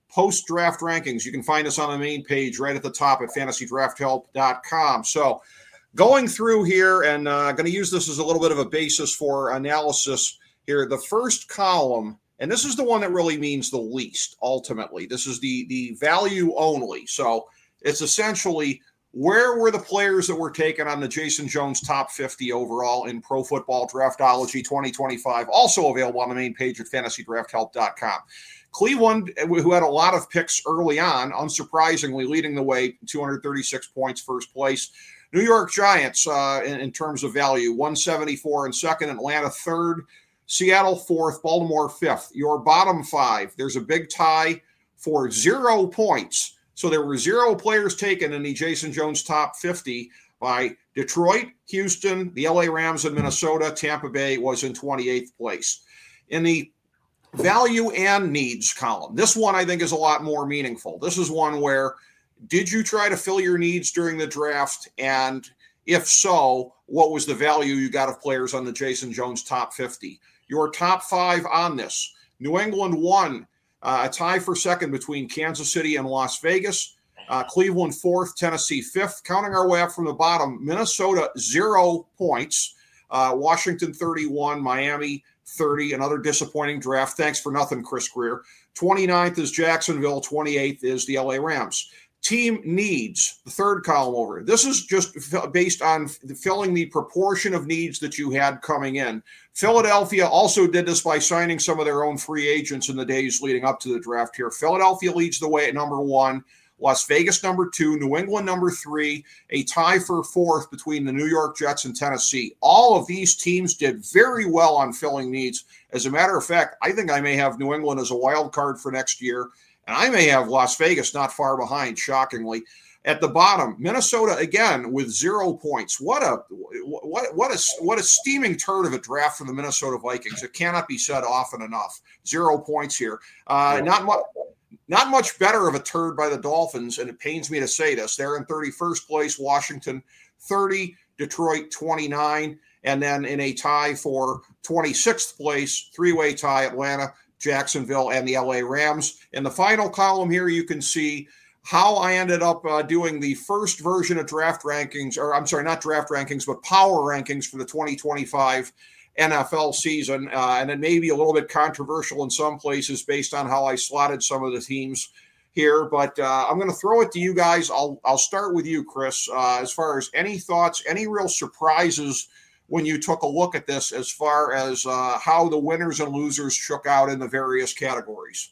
post-draft rankings. You can find us on the main page right at the top at fantasy draft help dot com. So going through here, and I'm uh, going to use this as a little bit of a basis for analysis here. The first column, and this is the one that really means the least, ultimately. This is the, the value only. So it's essentially where were the players that were taken on the Jason Jones top fifty overall in Pro Football Draftology twenty twenty-five, also available on the main page at fantasy draft help dot com. Cleveland, who had a lot of picks early on, unsurprisingly leading the way, two hundred thirty-six points, first place. New York Giants, uh, in, in terms of value, one seventy-four in second, Atlanta third, Seattle fourth, Baltimore fifth. Your bottom five, there's a big tie for zero points. So there were zero players taken in the Jason Jones top fifty by Detroit, Houston, the L A Rams, and Minnesota. Tampa Bay was in twenty-eighth place. In the value and needs column, this one I think is a lot more meaningful. This is one where, did you try to fill your needs during the draft? And if so, what was the value you got of players on the Jason Jones top fifty? Your top five on this: New England one. Uh, a tie for second between Kansas City and Las Vegas. Uh, Cleveland fourth, Tennessee fifth. Counting our way up from the bottom, Minnesota zero points. Uh, Washington thirty-one, Miami thirty. Another disappointing draft. Thanks for nothing, Chris Greer. twenty-ninth is Jacksonville. twenty-eighth is the L A Rams. Team needs, the third column over. This is just based on filling the proportion of needs that you had coming in. Philadelphia also did this by signing some of their own free agents in the days leading up to the draft here. Philadelphia leads the way at number one, Las Vegas number two, New England number three, a tie for fourth between the New York Jets and Tennessee. All of these teams did very well on filling needs. As a matter of fact, I think I may have New England as a wild card for next year. And I may have Las Vegas not far behind, shockingly. At the bottom, Minnesota again with zero points. What a what what a what a steaming turd of a draft for the Minnesota Vikings. It cannot be said often enough. Zero points here. Uh, not much. Not much better of a turd by the Dolphins, and it pains me to say this. They're in thirty-first place, Washington thirty, Detroit twenty-nine, and then in a tie for twenty-sixth place, three-way tie, Atlanta, Jacksonville, and the L A Rams. In the final column here, you can see how I ended up uh, doing the first version of draft rankings, or I'm sorry, not draft rankings, but power rankings for the twenty twenty-five N F L season. Uh, and it may be a little bit controversial in some places based on how I slotted some of the teams here, but uh, I'm going to throw it to you guys. I'll, I'll start with you, Chris, uh, as far as any thoughts, any real surprises when you took a look at this as far as uh, how the winners and losers shook out in the various categories.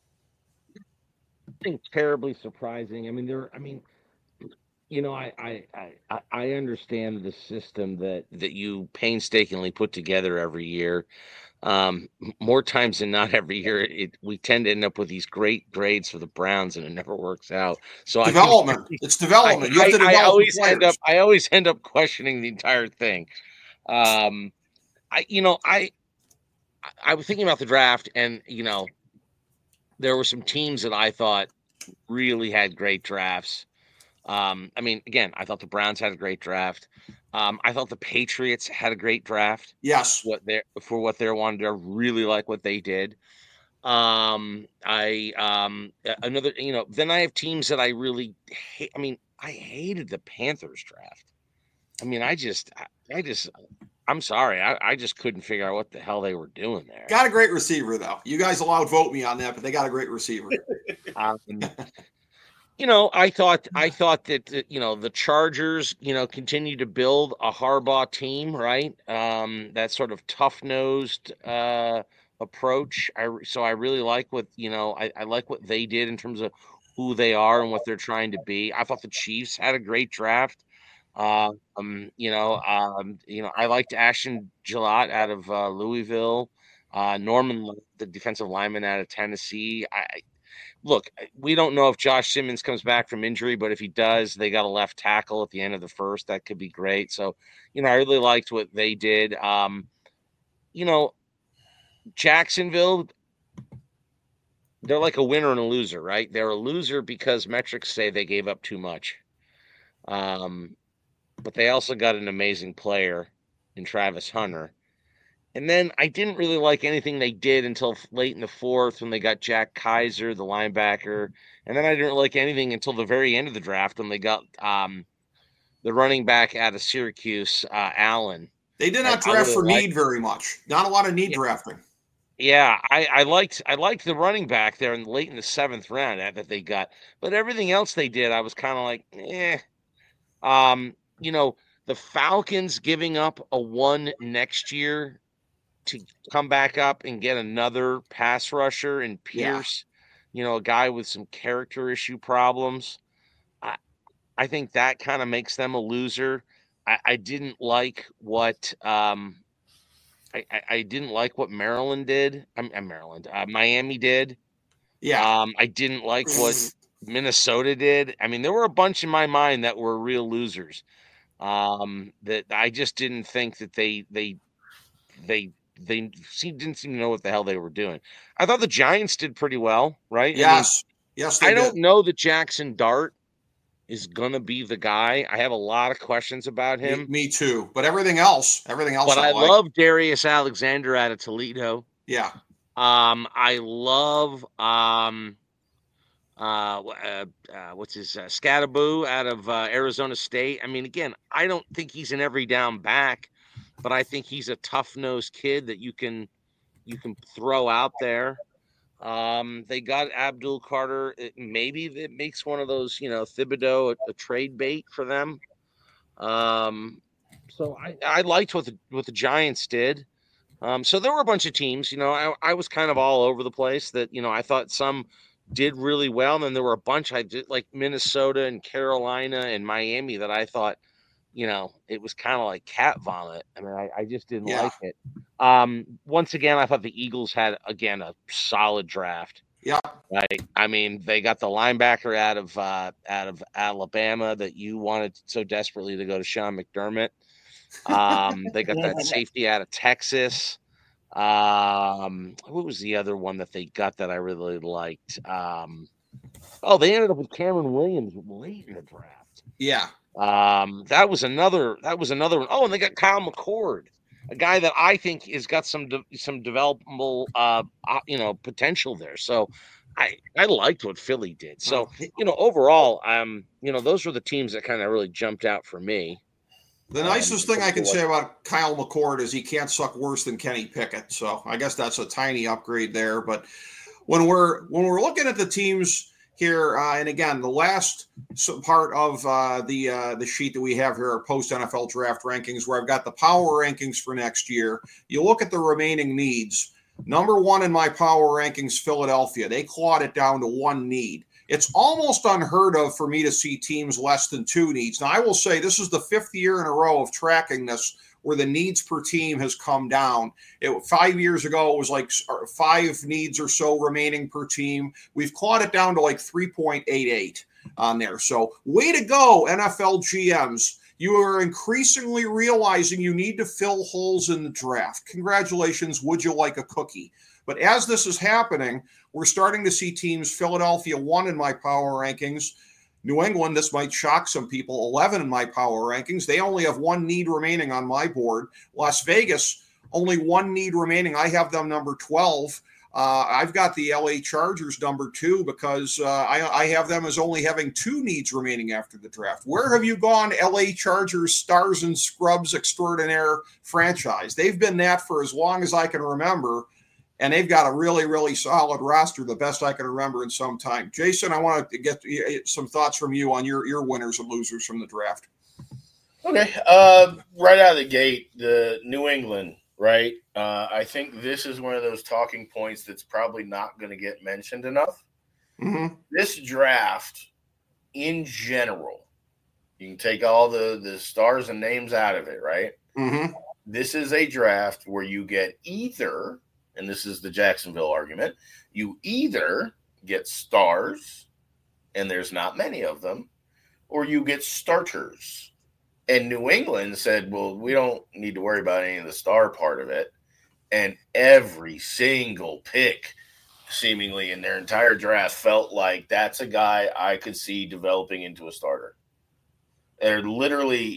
I think terribly surprising. I mean, there, I mean, you know, I, I, I, I understand the system that, that you painstakingly put together every year. Um, more times than not every year, it, we tend to end up with these great grades for the Browns and it never works out. So development, I, it's development. I, you have to develop I always players. end up, I always end up questioning the entire thing. Um, I, you know, I, I was thinking about the draft and, you know, there were some teams that I thought really had great drafts. Um, I mean, again, I thought the Browns had a great draft. Um, I thought the Patriots had a great draft. Yes. What they for what they wanted to really like what they did. Um, I, um, another, you know, then I have teams that I really hate. I mean, I hated the Panthers draft. I mean, I just, I, I just, I'm sorry. I, I just couldn't figure out what the hell they were doing there. Got a great receiver, though. You guys allowed vote me on that, but they got a great receiver. um, you know, I thought, I thought that, you know, the Chargers, you know, continue to build a Harbaugh team, right? Um, that sort of tough-nosed uh, approach. I, so I really like what, you know, I, I like what they did in terms of who they are and what they're trying to be. I thought the Chiefs had a great draft. Uh, um, you know, um, you know, I liked Ashton Gillott out of uh, Louisville, uh, Norman, the defensive lineman out of Tennessee. I look, we don't know if Josh Simmons comes back from injury, but if he does, they got a left tackle at the end of the first. That could be great. So, you know, I really liked what they did. Um, you know, Jacksonville, they're like a winner and a loser, right? They're a loser because metrics say they gave up too much. Um, but they also got an amazing player in Travis Hunter. And then I didn't really like anything they did until late in the fourth when they got Jack Kaiser, the linebacker. And then I didn't like anything until the very end of the draft when they got um, the running back out of Syracuse, uh, Allen. They did not I, draft I really for liked, need very much. Not a lot of need yeah, drafting. Yeah, I, I liked I liked the running back there in late in the seventh round that, that they got. But everything else they did, I was kind of like, eh. Um, you know, the Falcons giving up a one next year to come back up and get another pass rusher in Pierce, yeah. you know, a guy with some character issue problems. I, I think that kind of makes them a loser. I, I didn't like what um, I, I, I didn't like what Maryland did. I'm, I'm Maryland, uh, Miami did. Yeah. Um, I didn't like what Minnesota did. I mean, there were a bunch in my mind that were real losers. Um, that I just didn't think that they they they. They didn't seem to know what the hell they were doing. I thought the Giants did pretty well, right? Yes. I mean, yes, they I did. don't know that Jackson Dart is going to be the guy. I have a lot of questions about him. Me, me too. But everything else, everything else But I, I like. love Darius Alexander out of Toledo. Yeah. Um, I love um, uh, uh, uh what's his uh, Scattaboo out of uh, Arizona State. I mean, again, I don't think he's an every down back, but I think he's a tough-nosed kid that you can you can throw out there. Um, they got Abdul Carter. It, maybe it makes one of those, you know, Thibodeau a, a trade bait for them. Um, so I, I liked what the what the Giants did. Um, so there were a bunch of teams. You know, I, I was kind of all over the place. That you know, I thought some did really well, and then there were a bunch I did like Minnesota and Carolina and Miami that I thought, you know, it was kind of like cat vomit. I mean, I, I just didn't yeah. like it. Um, once again, I thought the Eagles had, again, a solid draft. Yeah. Right. I mean, they got the linebacker out of uh, out of Alabama that you wanted so desperately to go to Sean McDermott. Um, they got that safety out of Texas. Um, what was the other one that they got that I really liked? Um, oh, they ended up with Cameron Williams late in the draft. Yeah. Um, that was another. That was another one. Oh, and they got Kyle McCord, a guy that I think has got some de- some developable, uh, uh, you know, potential there. So, I I liked what Philly did. So, you know, overall, um, you know, those were the teams that kind of really jumped out for me. The nicest um, thing I can say about Kyle McCord is he can't suck worse than Kenny Pickett. So I guess that's a tiny upgrade there. But when we're when we're looking at the teams here, uh, and again, the last part of uh, the uh, the sheet that we have here are post-N F L draft rankings, where I've got the power rankings for next year. You look at the remaining needs. Number one in my power rankings, Philadelphia. They clawed it down to one need. It's almost unheard of for me to see teams less than two needs. Now, I will say this is the fifth year in a row of tracking this where the needs per team has come down. It, five years ago, it was like five needs or so remaining per team. We've clawed it down to like three point eight eight on there. So way to go, N F L G Ms. You are increasingly realizing you need to fill holes in the draft. Congratulations. Would you like a cookie? But as this is happening, we're starting to see teams, Philadelphia, one in my power rankings. New England, this might shock some people, eleven in my power rankings. They only have one need remaining on my board. Las Vegas, only one need remaining. I have them number twelve. Uh, I've got the L A Chargers number two because uh, I, I have them as only having two needs remaining after the draft. Where have you gone, L A Chargers, stars and scrubs extraordinaire franchise? They've been that for as long as I can remember. And they've got a really, really solid roster, the best I can remember in some time. Jason, I want to get some thoughts from you on your, your winners and losers from the draft. Okay. Uh, right out of the gate, the New England, right? Uh, I think this is one of those talking points that's probably not going to get mentioned enough. Mm-hmm. This draft, in general, you can take all the, the stars and names out of it, right? Mm-hmm. This is a draft where you get either – and this is the Jacksonville argument, you either get stars, and there's not many of them, or you get starters. And New England said, well, we don't need to worry about any of the star part of it. And every single pick, seemingly in their entire draft, felt like that's a guy I could see developing into a starter. They're literally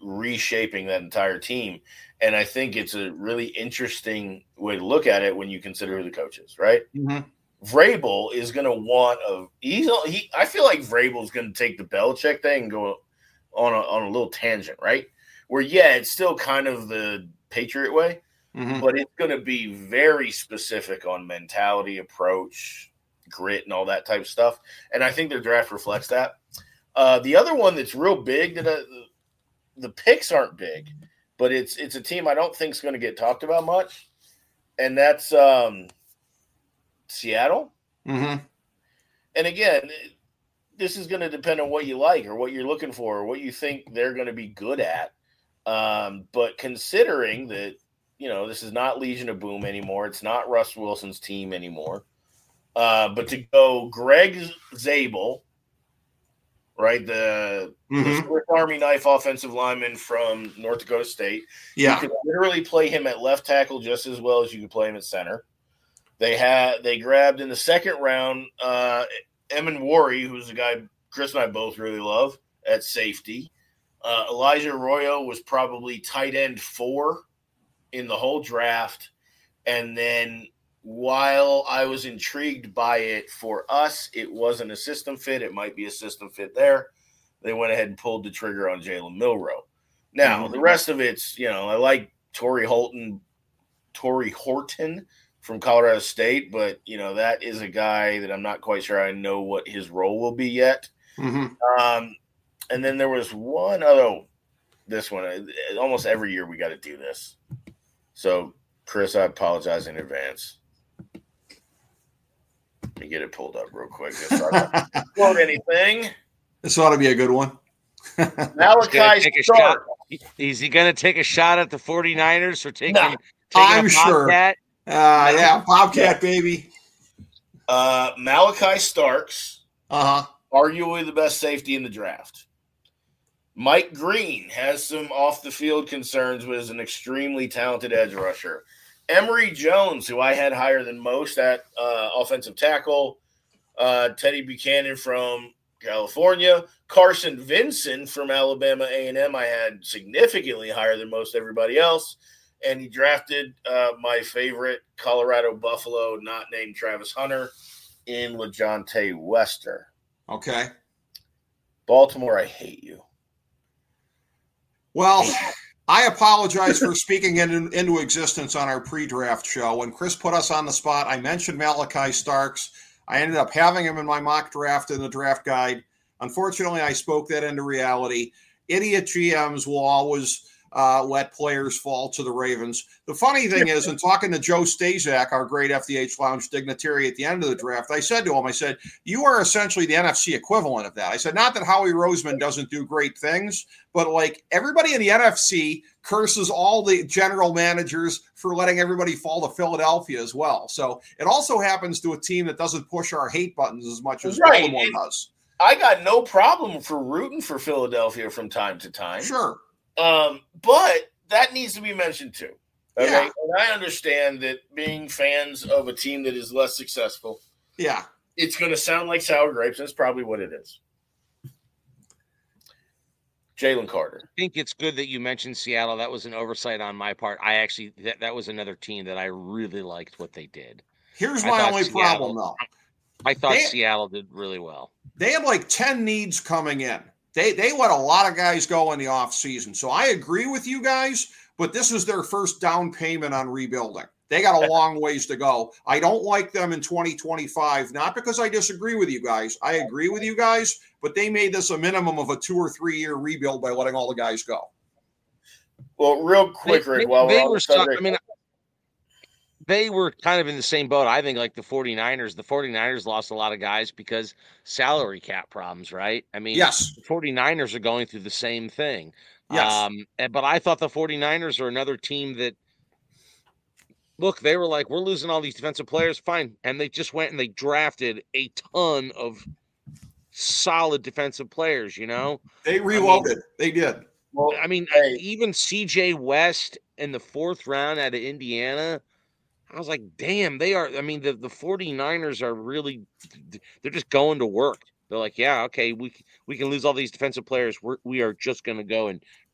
reshaping that entire team. And I think it's a really interesting way to look at it when you consider who the coach is, right? Mm-hmm. Vrabel is going to want a he's he. I feel like Vrabel is going to take the Belichick thing and go on a on a little tangent, right? Where yeah, it's still kind of the Patriot way, Mm-hmm. but it's going to be very specific on mentality, approach, grit, and all that type of stuff. And I think their draft reflects that. Uh, the other one that's real big that uh, the picks aren't big, but it's it's a team I don't think is going to get talked about much, and that's um, Seattle. Mm-hmm. And again, this is going to depend on what you like or what you're looking for or what you think they're going to be good at. Um, but considering that, you know, this is not Legion of Boom anymore, it's not Russ Wilson's team anymore. Uh, but to go Greg Zabel, right, the, Mm-hmm. the Swiss Army knife offensive lineman from North Dakota State. Yeah. You could literally play him at left tackle just as well as you could play him at center. They had they grabbed in the second round uh, Emin Wari, who's a guy Chris and I both really love, at safety. Uh, Elijah Arroyo was probably tight end four in the whole draft. And then while I was intrigued by it for us, it wasn't a system fit. It might be a system fit there. They went ahead and pulled the trigger on Jalen Milroe. Now, Mm-hmm. the rest of it's, you know, I like Torrey Holton, Torrey Horton from Colorado State, but, you know, that is a guy that I'm not quite sure I know what his role will be yet. Mm-hmm. Um, and then there was one other, this one, almost every year we got to do this. So, Chris, I apologize in advance. Let me get it pulled up real quick. Just so I don't quote anything. This ought to be a good one. Malachi Stark. Is he going to take a shot at the 49ers for taking, No, taking I'm a sure. Bobcat? Uh, yeah, Bobcat, baby. Uh, Malachi Starks, Uh-huh. arguably the best safety in the draft. Mike Green has some off-the-field concerns, but is an extremely talented edge rusher. Emory Jones, who I had higher than most at uh, offensive tackle. Uh, Teddy Buchanan from California. Carson Vinson from Alabama A and M I had significantly higher than most everybody else. And he drafted uh, my favorite Colorado Buffalo, not named Travis Hunter, in LeJontay Wester. Okay. Baltimore, I hate you. Well, I apologize for speaking into, into existence on our pre-draft show. When Chris put us on the spot, I mentioned Malachi Starks. I ended up having him in my mock draft in the draft guide. Unfortunately, I spoke that into reality. Idiot G Ms will always uh, let players fall to the Ravens. The funny thing is, in talking to Joe Stazak, our great F D H Lounge dignitary at the end of the draft, I said to him, I said, you are essentially the N F C equivalent of that. I said, not that Howie Roseman doesn't do great things, but like everybody in the N F C curses all the general managers for letting everybody fall to Philadelphia as well. So it also happens to a team that doesn't push our hate buttons as much as Right. Baltimore And does. I got no problem for rooting for Philadelphia from time to time. Sure. Um, but that needs to be mentioned too. Okay. Yeah. And I understand that being fans of a team that is less successful, Yeah. it's going to sound like sour grapes. And that's probably what it is. Jalen Carter. I think it's good that you mentioned Seattle. That was an oversight on my part. I actually that, that was another team that I really liked what they did. Here's I my thought only Seattle- problem, though. I thought They- Seattle did really well. They had like ten needs coming in. They they let a lot of guys go in the offseason. So I agree with you guys, but this is their first down payment on rebuilding. They got a long ways to go. I don't like them in twenty twenty-five, not because I disagree with you guys. I agree with you guys, but they made this a minimum of a two or three year rebuild by letting all the guys go. Well, real quick, They- Rick, they- while we're they on were the stuck- subject, I mean, they were kind of in the same boat. I think like the 49ers. The 49ers lost a lot of guys because salary cap problems, right? I mean, Yes. the 49ers are going through the same thing. Yes. Um, and- but I thought the 49ers are another team that, look, they were like, we're losing all these defensive players. Fine. And they just went and they drafted a ton of solid defensive players, you know? They reloaded. they did. well, I mean, hey, even C J West in the fourth round out of Indiana, I was like, damn, they are. I mean, the, the 49ers are really, they're just going to work. They're like, yeah, okay, we we can lose all these defensive players. We're, we are just going to go and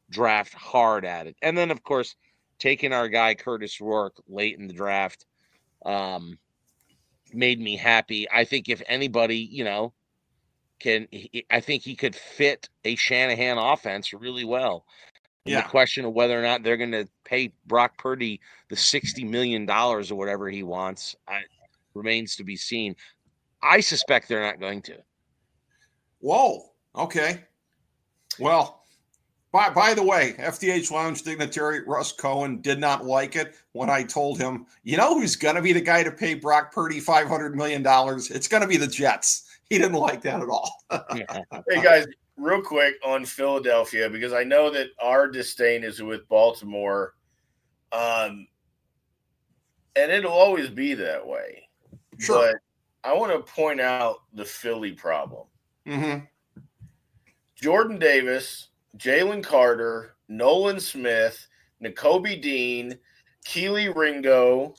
draft hard at it. And then, of course, taking our guy Curtis Rourke late in the draft um, made me happy. I think if anybody, you know, can, I think he could fit a Shanahan offense really well. And Yeah. the question of whether or not they're going to pay Brock Purdy the sixty million dollars or whatever he wants I, remains to be seen. I suspect they're not going to. Whoa. Okay. Well, by, by the way, F D H Lounge dignitary Russ Cohen did not like it when I told him, you know who's going to be the guy to pay Brock Purdy five hundred million dollars? It's going to be the Jets. He didn't like that at all. Hey, guys, real quick on Philadelphia, because I know that our disdain is with Baltimore, um, and it'll always be that way. Sure. But I want to point out the Philly problem. Mm-hmm. Jordan Davis, Jalen Carter, Nolan Smith, Nakobe Dean, Keely Ringo.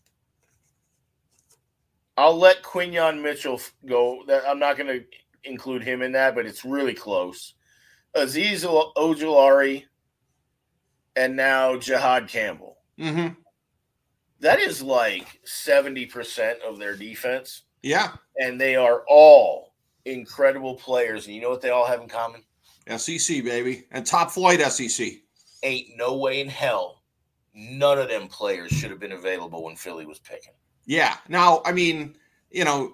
I'll let Quinyon Mitchell go. I'm not going to include him in that, but it's really close. Aziz Ojulari, and now Jihad Campbell. Mm-hmm. That is like seventy percent of their defense. Yeah. And they are all incredible players. And you know what they all have in common? S E C, baby. And top flight S E C. Ain't no way in hell none of them players should have been available when Philly was picking. Yeah. Now, I mean, you know,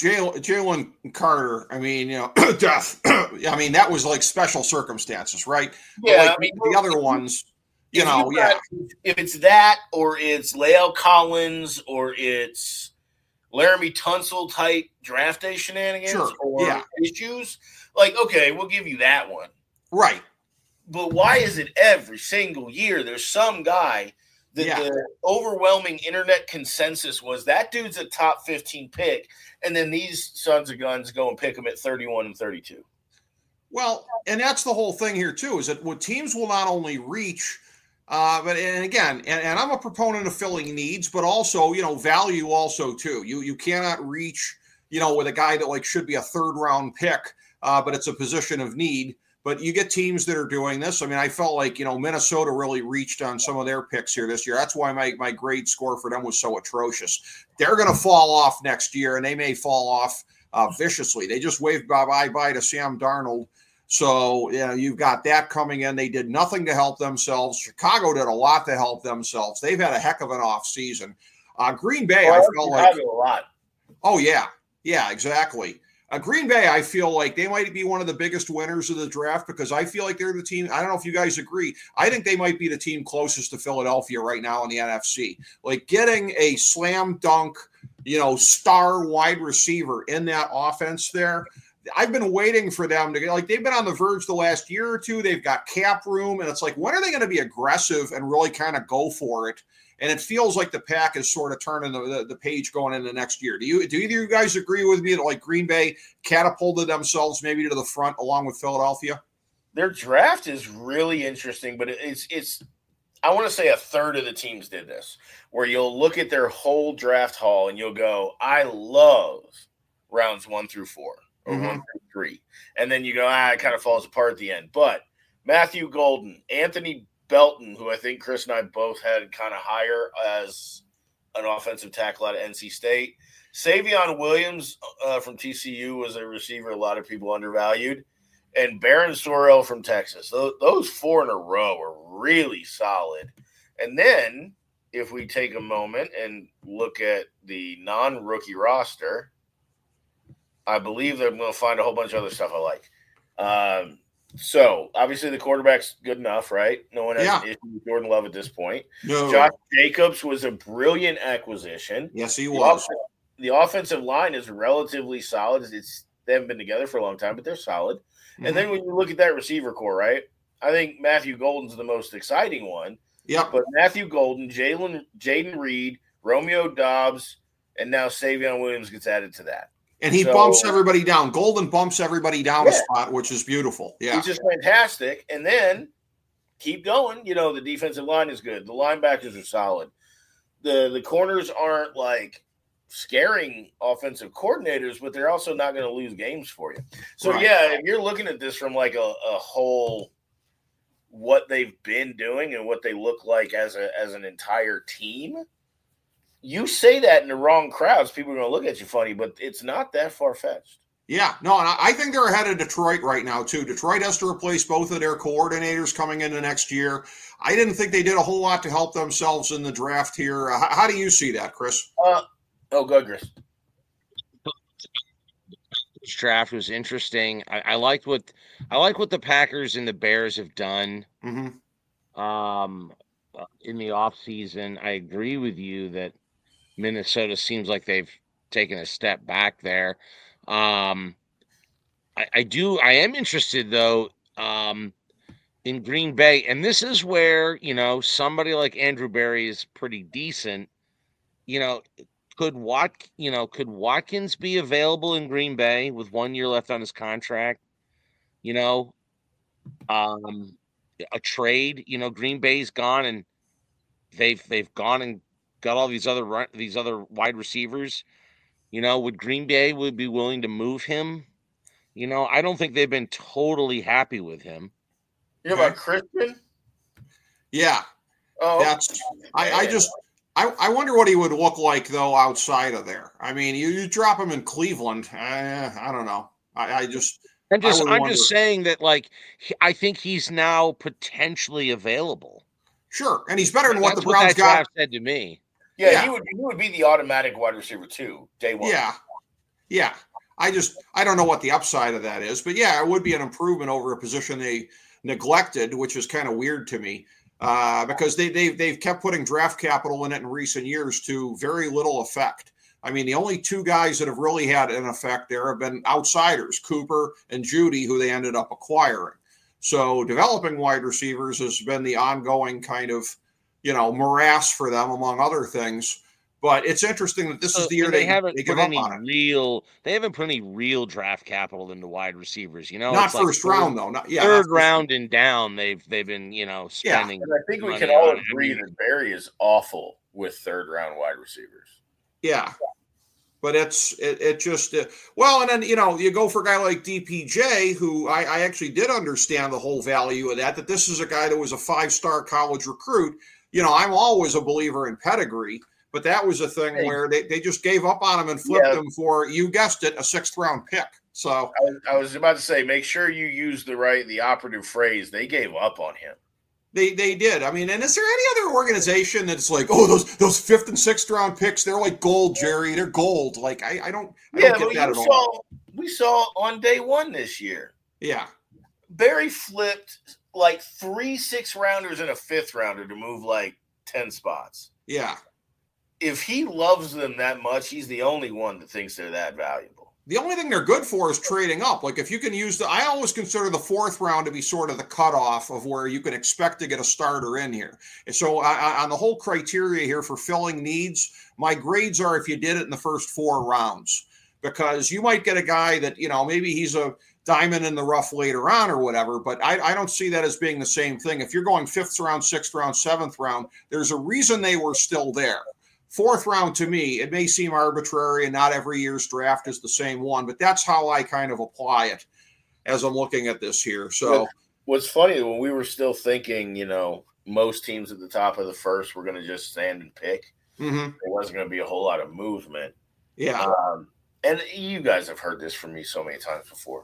Jalen Carter, I mean, you know, death. I mean, that was like special circumstances, right? Yeah. Like I mean, the other ones, you know, you yeah. got, if it's that or it's Lael Collins or it's Laramie Tunsil type draft day shenanigans Sure. or Yeah. issues, like, okay, we'll give you that one. Right. But why is it every single year there's some guy that Yeah. the overwhelming internet consensus was that dude's a top fifteen pick, and then these sons of guns go and pick him at thirty-one and thirty-two? Well, and that's the whole thing here, too, is that what teams will not only reach, uh, but and again, and, and I'm a proponent of filling needs, but also, you know, value also, too. You, you cannot reach, you know, with a guy that like should be a third round pick, uh, but it's a position of need. But you get teams that are doing this. I mean, I felt like, you know, Minnesota really reached on some of their picks here this year. That's why my, my grade score for them was so atrocious. They're going to fall off next year, and they may fall off uh, viciously. They just waved bye-bye to Sam Darnold. So, you know, you've got that coming in. They did nothing to help themselves. Chicago did a lot to help themselves. They've had a heck of an off season. Uh, Green Bay, Well, I felt like. a lot. Oh, yeah. Yeah, exactly. Uh, Green Bay, I feel like they might be one of the biggest winners of the draft because I feel like they're the team. I don't know if you guys agree. I think they might be the team closest to Philadelphia right now in the N F C. Like getting a slam dunk, you know, star wide receiver in that offense there. I've been waiting for them to get, like, they've been on the verge the last year or two. They've got cap room, and it's like, when are they going to be aggressive and really kind of go for it? And it feels like the pack is sort of turning the, the, the page going into next year. Do you do either of you guys agree with me that like Green Bay catapulted themselves maybe to the front along with Philadelphia? Their draft is really interesting, but it's it's I want to say a third of the teams did this, where you'll look at their whole draft haul and you'll go, I love rounds one through four or Mm-hmm. one through three. And then you go, ah, it kind of falls apart at the end. But Matthew Golden, Anthony Belton, who I think Chris and I both had kind of higher as an offensive tackle out of N C State. Savion Williams uh, from T C U was a receiver a lot of people undervalued. And Baron Sorrell from Texas. Those, those four in a row are really solid. And then if we take a moment and look at the non-rookie roster, I believe they're going to find a whole bunch of other stuff I like. Um, So, obviously, the quarterback's good enough, right? No one has Yeah. an issue with Jordan Love at this point. No. Josh Jacobs was a brilliant acquisition. Yes, he The, was. off- the offensive line is relatively solid. It's They haven't been together for a long time, but they're solid. Mhm. And then when you look at that receiver core, right, I think Matthew Golden's the most exciting one. Yep. But Matthew Golden, Jalen, Jaden Reed, Romeo Dobbs, and now Savion Williams gets added to that. And he So- bumps everybody down. Golden bumps everybody down a Yeah. spot, which is beautiful. Yeah. It's just fantastic. And then keep going. You know, the defensive line is good. The linebackers are solid. The the corners aren't like scaring offensive coordinators, but they're also not going to lose games for you. So, Right. yeah, if you're looking at this from like a, a whole what they've been doing and what they look like as a as an entire team, you say that in the wrong crowds, people are going to look at you funny, but it's not that far-fetched. Yeah, no, and I think they're ahead of Detroit right now, too. Detroit has to replace both of their coordinators coming into next year. I didn't think they did a whole lot to help themselves in the draft here. Uh, how do you see that, Chris? Uh, oh, go ahead, Chris. This draft was interesting. I, I liked what I like what the Packers and the Bears have done Mm-hmm. um, in the offseason. I agree with you that Minnesota seems like they've taken a step back there. Um, I, I do. I am interested though um, in Green Bay, and this is where you know somebody like Andrew Berry is pretty decent. You know, could Wat you know could Watkins be available in Green Bay with one year left on his contract? You know, um, a trade. You know, Green Bay's gone, and they've they've gone and got all these other run, these other wide receivers. You know, would Green Bay would be willing to move him? You know, I don't think they've been totally happy with him. You know about Christian? Yeah. Oh, That's I, I just I, I wonder what he would look like though outside of there. I mean, you, you drop him in Cleveland. Uh, I don't know. I, I just I'm just I would I'm wonder. just saying that like he, I think he's now potentially available. Sure, and he's better than what That's the Browns what that got. draft said to me. yeah, yeah. he would he would be the automatic wide receiver too, day one. Yeah, yeah. I just I don't know what the upside of that is, but yeah, it would be an improvement over a position they neglected, which is kind of weird to me uh, because they they've they've kept putting draft capital in it in recent years to very little effect. I mean, the only two guys that have really had an effect there have been outsiders, Cooper and Judy, who they ended up acquiring. So developing wide receivers has been the ongoing kind of, you know, morass for them, among other things. But it's interesting that this So, is the year and they, they haven't they put give up any on it. real. They haven't put any real draft capital into wide receivers. You know, Not it's like first third- round, though. Not, yeah, not third first- round and down. They've they've been you know Yeah, spending. And I think we money can all on it. I agree mean, that Barry is awful with third round wide receivers. Yeah. But it's it, it just uh, well, and then you know you go for a guy like D P J, who I, I actually did understand the whole value of that. That this is a guy that was a five-star college recruit. You know, I'm always a believer in pedigree, but that was a thing Hey. where they, they just gave up on him and flipped Yeah. him for, you guessed it, a sixth-round pick. So I was, I was about to say, make sure you use the right, the operative phrase. They gave up on him. they they did. I mean, and is there any other organization that's like, oh, those those fifth and sixth round picks, they're like gold, Jerry. They're gold. Like I, I don't I Yeah, don't but get that you at saw all. we saw on day one this year. Yeah. Barry flipped like three six rounders and a fifth rounder to move like ten spots. Yeah. If he loves them that much, he's the only one that thinks they're that valuable. The only thing they're good for is trading up. Like if you can use the, I always consider the fourth round to be sort of the cutoff of where you can expect to get a starter in here. And so I, on the whole criteria here for filling needs, my grades are if you did it in the first four rounds, because you might get a guy that, you know, maybe he's a diamond in the rough later on or whatever, but I, I don't see that as being the same thing. If you're going fifth round, sixth round, seventh round, there's a reason they were still there. Fourth round, to me, it may seem arbitrary and not every year's draft is the same one, but that's how I kind of apply it as I'm looking at this here. So what's funny, when we were still thinking, you know, most teams at the top of the first were going to just stand and pick, mm-hmm. there wasn't going to be a whole lot of movement. Yeah. Um, and you guys have heard this from me so many times before.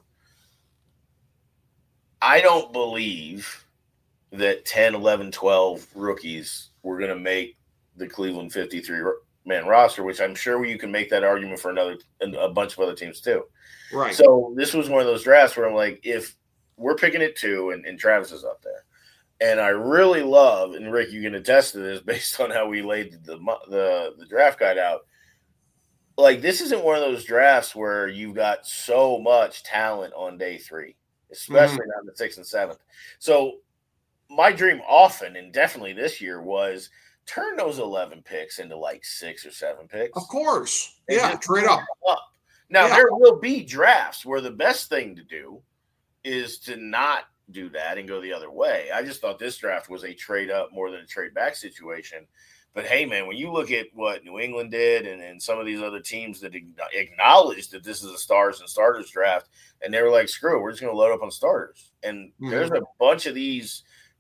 I don't believe that ten, eleven, twelve rookies were going to make the Cleveland fifty-three man roster, which I'm sure you can make that argument for another a bunch of other teams too. Right. So this was one of those drafts where I'm like, if we're picking it two and, and Travis is up there, and I really love, and Rick, you can attest to this based on how we laid the the, the draft guide out. Like, this isn't one of those drafts where you've got so much talent on day three, especially mm-hmm. not in the sixth and seventh. So my dream often, and definitely this year, was turn those eleven picks into like six or seven picks. Of course. Yeah, trade up. up. Now, yeah. there will be drafts where the best thing to do is to not do that and go the other way. I just thought this draft was a trade up more than a trade back situation. But, hey, man, when you look at what New England did and, and some of these other teams that acknowledged that this is a stars and starters draft, and they were like, screw it, we're just going to load up on starters. And mm-hmm. there's a bunch of these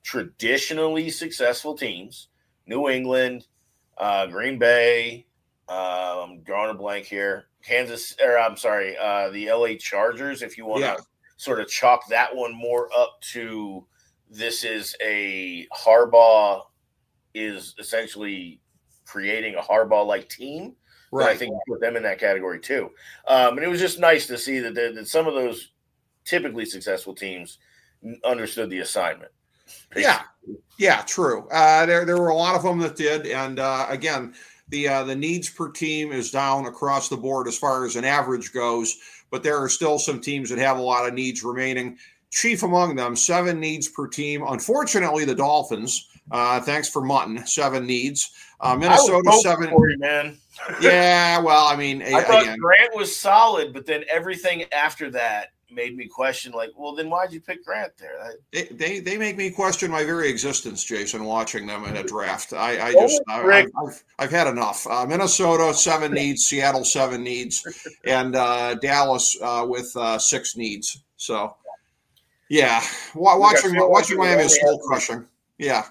traditionally successful teams, New England, uh, Green Bay, uh, I'm drawing a blank here, Kansas, or I'm sorry, uh, the L A Chargers, if you want to Yeah. sort of chalk that one more up to this is a Harbaugh is essentially creating a Harbaugh-like team. Right. I think you put them in that category too. Um, and it was just nice to see that, that some of those typically successful teams understood the assignment. Basically. Yeah, yeah, true. Uh, there, there were a lot of them that did, and uh, again, the uh, the needs per team is down across the board as far as an average goes. But there are still some teams that have a lot of needs remaining. Chief among them, seven needs per team. Unfortunately, the Dolphins. Uh, thanks for mutton. Seven needs. Uh, Minnesota seven. For you, man. Yeah, well, I mean, I thought again, Grant was solid, but then everything after that made me question, like, well, then why'd you pick Grant there? I, they, they they make me question my very existence, Jason, watching them in a draft. I, I just, I, I've, I've, I've had enough. Uh, Minnesota, seven needs. Seattle, seven needs. And uh, Dallas uh, with uh, six needs. So, yeah, w- watching watching Miami is soul crushing. Yeah.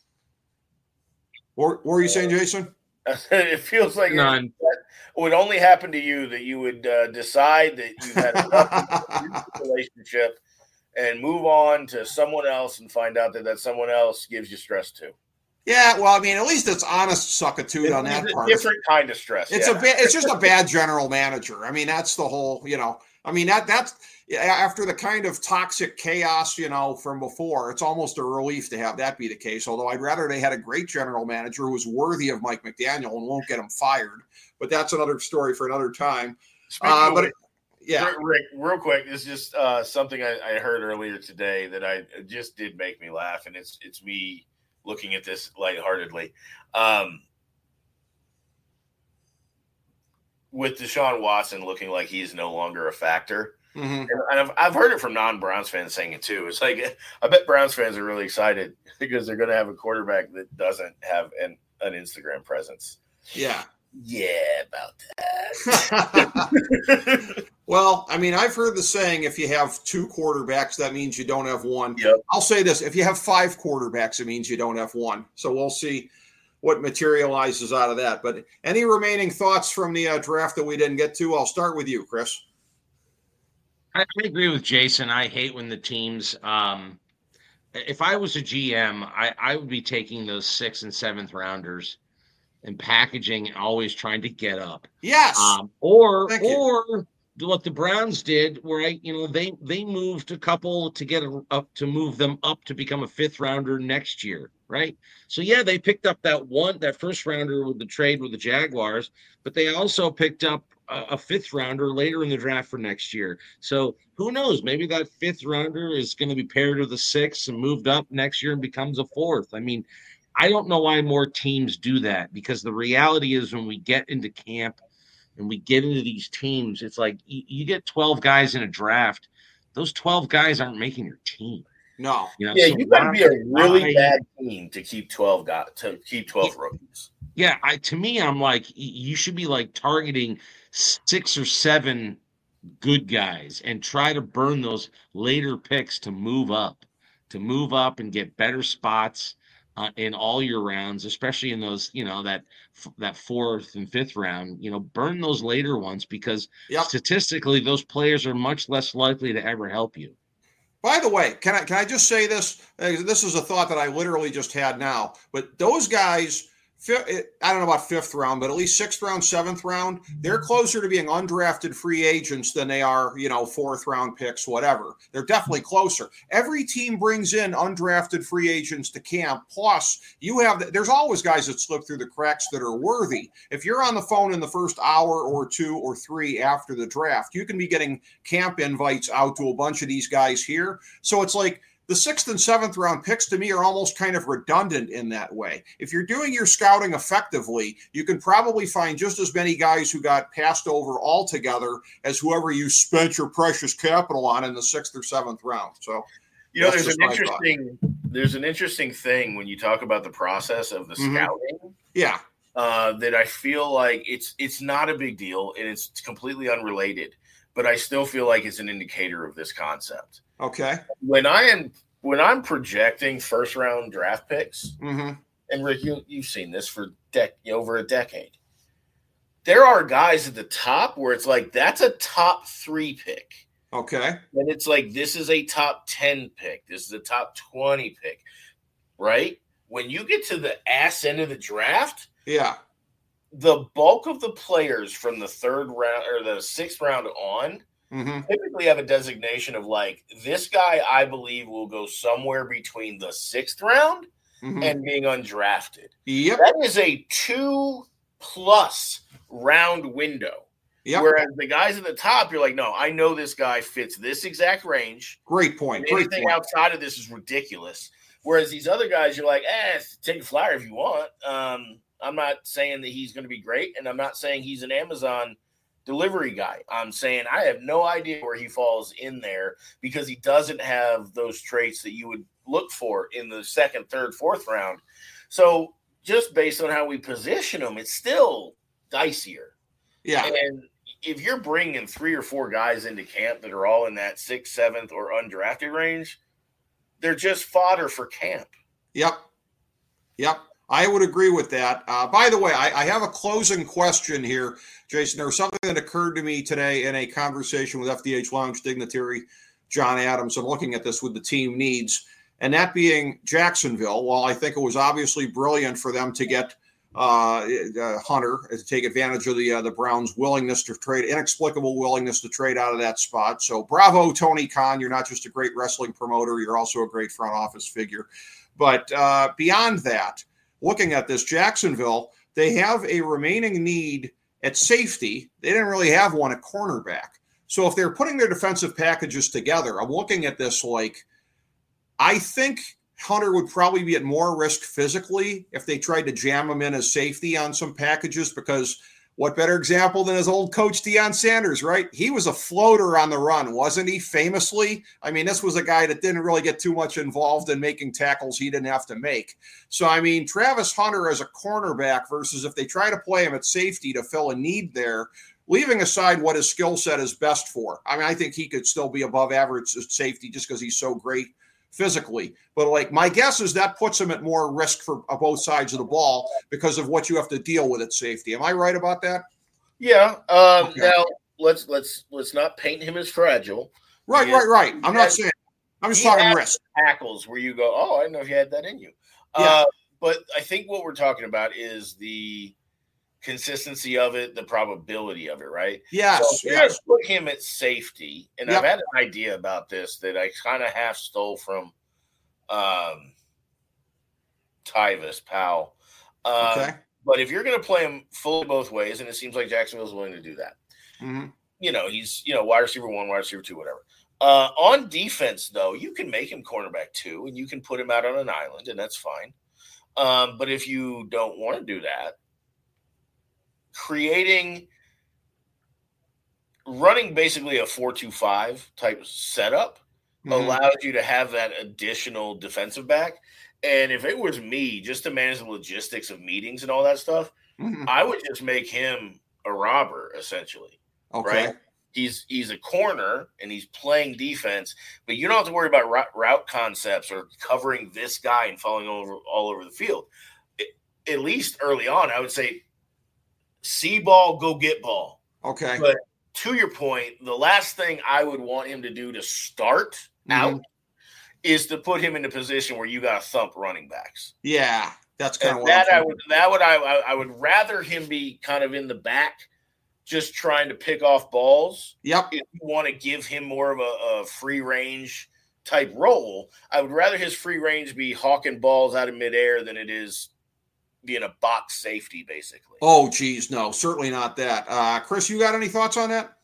What, what were you saying, Jason? It feels like None. It would only happen to you that you would uh, decide that you had a relationship and move on to someone else and find out that that someone else gives you stress too. Yeah, well, I mean, at least it's honest suckitude it's on that a part. Different kind of stress. It's yeah. a ba- it's just a bad general manager. I mean, that's the whole, you know. I mean, that that's after the kind of toxic chaos, you know, from before, it's almost a relief to have that be the case. Although I'd rather they had a great general manager who was worthy of Mike McDaniel and won't get him fired. But that's another story for another time. Uh, but it, yeah, Rick, real quick, it's just uh, something I, I heard earlier today that I it just did make me laugh, and it's it's me looking at this lightheartedly. Um, with Deshaun Watson looking like he's no longer a factor. Mm-hmm. And I've, I've heard it from non-Browns fans saying it too. It's like, I bet Browns fans are really excited because they're going to have a quarterback that doesn't have an, an Instagram presence. Yeah. Yeah, about that. Well, I mean, I've heard the saying, if you have two quarterbacks, that means you don't have one. Yep. I'll say this. If you have five quarterbacks, it means you don't have one. So we'll see what materializes out of that. But any remaining thoughts from the uh, draft that we didn't get to? I'll start with you, Chris. I agree with Jason. I hate when the teams um, – if I was a G M, I, I would be taking those sixth and seventh rounders and packaging and always trying to get up. Yes. Um, or Thank or you. what the Browns did, where I, you know, they they moved a couple to get a, up to move them up to become a fifth rounder next year, right? So yeah, they picked up that one that first rounder with the trade with the Jaguars, but they also picked up a, a fifth rounder later in the draft for next year. So who knows? Maybe that fifth rounder is going to be paired with the sixth and moved up next year and becomes a fourth. I mean, I don't know why more teams do that, because the reality is when we get into camp and we get into these teams, it's like you, you get twelve guys in a draft. Those twelve guys aren't making your team. No. You know, yeah, so you got to be a really why, bad team to keep twelve guys, to keep twelve yeah, rookies. Yeah, I to me, I'm like, you should be like targeting six or seven good guys and try to burn those later picks to move up, to move up and get better spots. Uh, in all your rounds, especially in those, you know, that that fourth and fifth round, you know, burn those later ones, because yep. statistically those players are much less likely to ever help you. By the way, can I can I just say this? This is a thought that I literally just had now. But those guys, I don't know about fifth round, but at least sixth round, seventh round, they're closer to being undrafted free agents than they are, you know, fourth round picks, whatever. They're definitely closer. Every team brings in undrafted free agents to camp. Plus, you have, there's always guys that slip through the cracks that are worthy. If you're on the phone in the first hour or two or three after the draft, you can be getting camp invites out to a bunch of these guys here. So it's like, the sixth and seventh round picks to me are almost kind of redundant in that way. If you're doing your scouting effectively, you can probably find just as many guys who got passed over altogether as whoever you spent your precious capital on in the sixth or seventh round. So, you know, there's an interesting, thought. there's an interesting thing when you talk about the process of the mm-hmm. scouting. Yeah. Uh, that I feel like it's, it's not a big deal and it's completely unrelated, but I still feel like it's an indicator of this concept. Okay. When I am when I'm projecting first round draft picks, Mm-hmm. and Rick, you, you've seen this for dec- over a decade. There are guys at the top where it's like, that's a top three pick. Okay. And it's like, this is a top ten pick. This is a top twenty pick, right? When you get to the ass end of the draft, Yeah. the bulk of the players from the third round or the sixth round on Mm-hmm. typically have a designation of like, this guy, I believe, will go somewhere between the sixth round Mm-hmm. and being undrafted. Yep. That is a two plus round window. Yep. Whereas the guys at the top, you're like, no, I know this guy fits this exact range. Great point. Great Anything point. outside of this is ridiculous. Whereas these other guys, you're like, eh, take a flyer if you want. Um, I'm not saying that he's going to be great, and I'm not saying he's an Amazon delivery guy. I'm saying I have no idea where he falls in there because he doesn't have those traits that you would look for in the second, third, fourth round. So just based on how we position him, it's still dicier. Yeah. And if you're bringing three or four guys into camp that are all in that sixth, seventh, or undrafted range, they're just fodder for camp. Yep. Yep. I would agree with that. Uh, by the way, I, I have a closing question here, Jason. There was something that occurred to me today in a conversation with F D H Lounge dignitary John Adams. I'm looking at this with the team needs, and that being Jacksonville. While I think it was obviously brilliant for them to get uh, uh, Hunter to take advantage of the uh, the Browns' willingness to trade, inexplicable willingness to trade out of that spot. So bravo, Tony Khan. You're not just a great wrestling promoter, you're also a great front office figure. But uh, beyond that, looking at this, Jacksonville, they have a remaining need at safety. They didn't really have one at cornerback. So if they're putting their defensive packages together, I'm looking at this like, I think Hunter would probably be at more risk physically if they tried to jam him in as safety on some packages, because what better example than his old coach Deion Sanders, right? He was a floater on the run, wasn't he, famously? I mean, this was a guy that didn't really get too much involved in making tackles he didn't have to make. So, I mean, Travis Hunter as a cornerback versus if they try to play him at safety to fill a need there, leaving aside what his skill set is best for. I mean, I think he could still be above average at safety just because he's so great physically. But like, my guess is that puts him at more risk for uh, both sides of the ball because of what you have to deal with at safety. Am I right about that? Yeah. Um, Okay. Now let's let's let's not paint him as fragile. Right, He right, right. I'm not has- saying. I'm just he talking has risk. tackles where you go, oh, I didn't know if you had that in you. Yeah. Uh, but I think what we're talking about is the consistency of it, the probability of it, right? Yes, So if you're going yes. to put him at safety, and Yep. I've had an idea about this that I kind of half stole from um, Tyvis Powell. Um, Okay. But if you're going to play him fully both ways, and it seems like Jacksonville's willing to do that, Mm-hmm. you know, he's, you know, wide receiver one, wide receiver two, whatever. Uh, on defense, though, you can make him cornerback two, and you can put him out on an island, and that's fine. Um, but if you don't want to do that, creating, running basically a four two five type setup Mhm. allows you to have that additional defensive back. And if it was me, just to manage the logistics of meetings and all that stuff, Mhm. I would just make him a robber, essentially. Okay. Right? He's he's a corner and he's playing defense, but you don't have to worry about route, route concepts or covering this guy and falling over all over the field. It, at least early on, I would say, see ball, go get ball. Okay. But to your point, the last thing I would want him to do to start Mhm. out is to put him in a position where you got to thump running backs. Yeah, that's kind of And what I'm that I thinking. would that would I I would rather him be kind of in the back, just trying to pick off balls. Yep. If you want to give him more of a, a free range type role, I would rather his free range be hawking balls out of midair than it is being a box safety, basically. Oh, geez, no, certainly not that. Uh, Chris, you got any thoughts on that?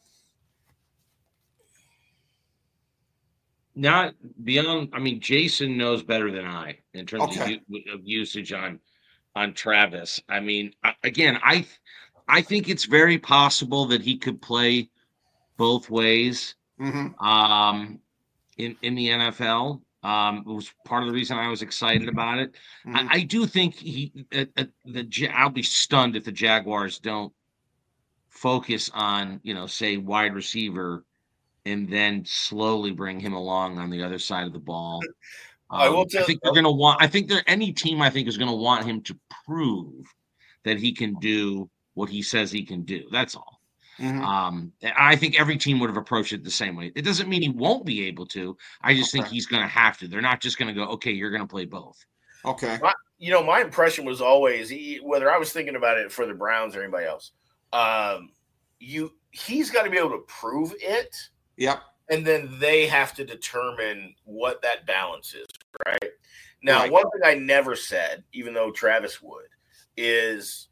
Not beyond. I mean, Jason knows better than I in terms Okay. of, u- of usage on on Travis. I mean, I- again, I I think it's very possible that he could play both ways Mm-hmm. um, in in the N F L. Um, it was part of the reason I was excited about it. Mhm. I, I do think he. Uh, uh, the Ja- I'll be stunned if the Jaguars don't focus on, you know, say wide receiver and then slowly bring him along on the other side of the ball. Um, I will tell- I think they're going to want. I think they're any team. I think is going to want him to prove that he can do what he says he can do. That's all. Mhm. Um, I think every team would have approached it the same way. It doesn't mean he won't be able to. I just Okay. think he's going to have to. They're not just going to go, okay, you're going to play both. Okay. My, you know, my impression was always, he, whether I was thinking about it for the Browns or anybody else, um, you he's got to be able to prove it, Yep. and then they have to determine what that balance is, right? Now, Right. one thing I never said, even though Travis would, is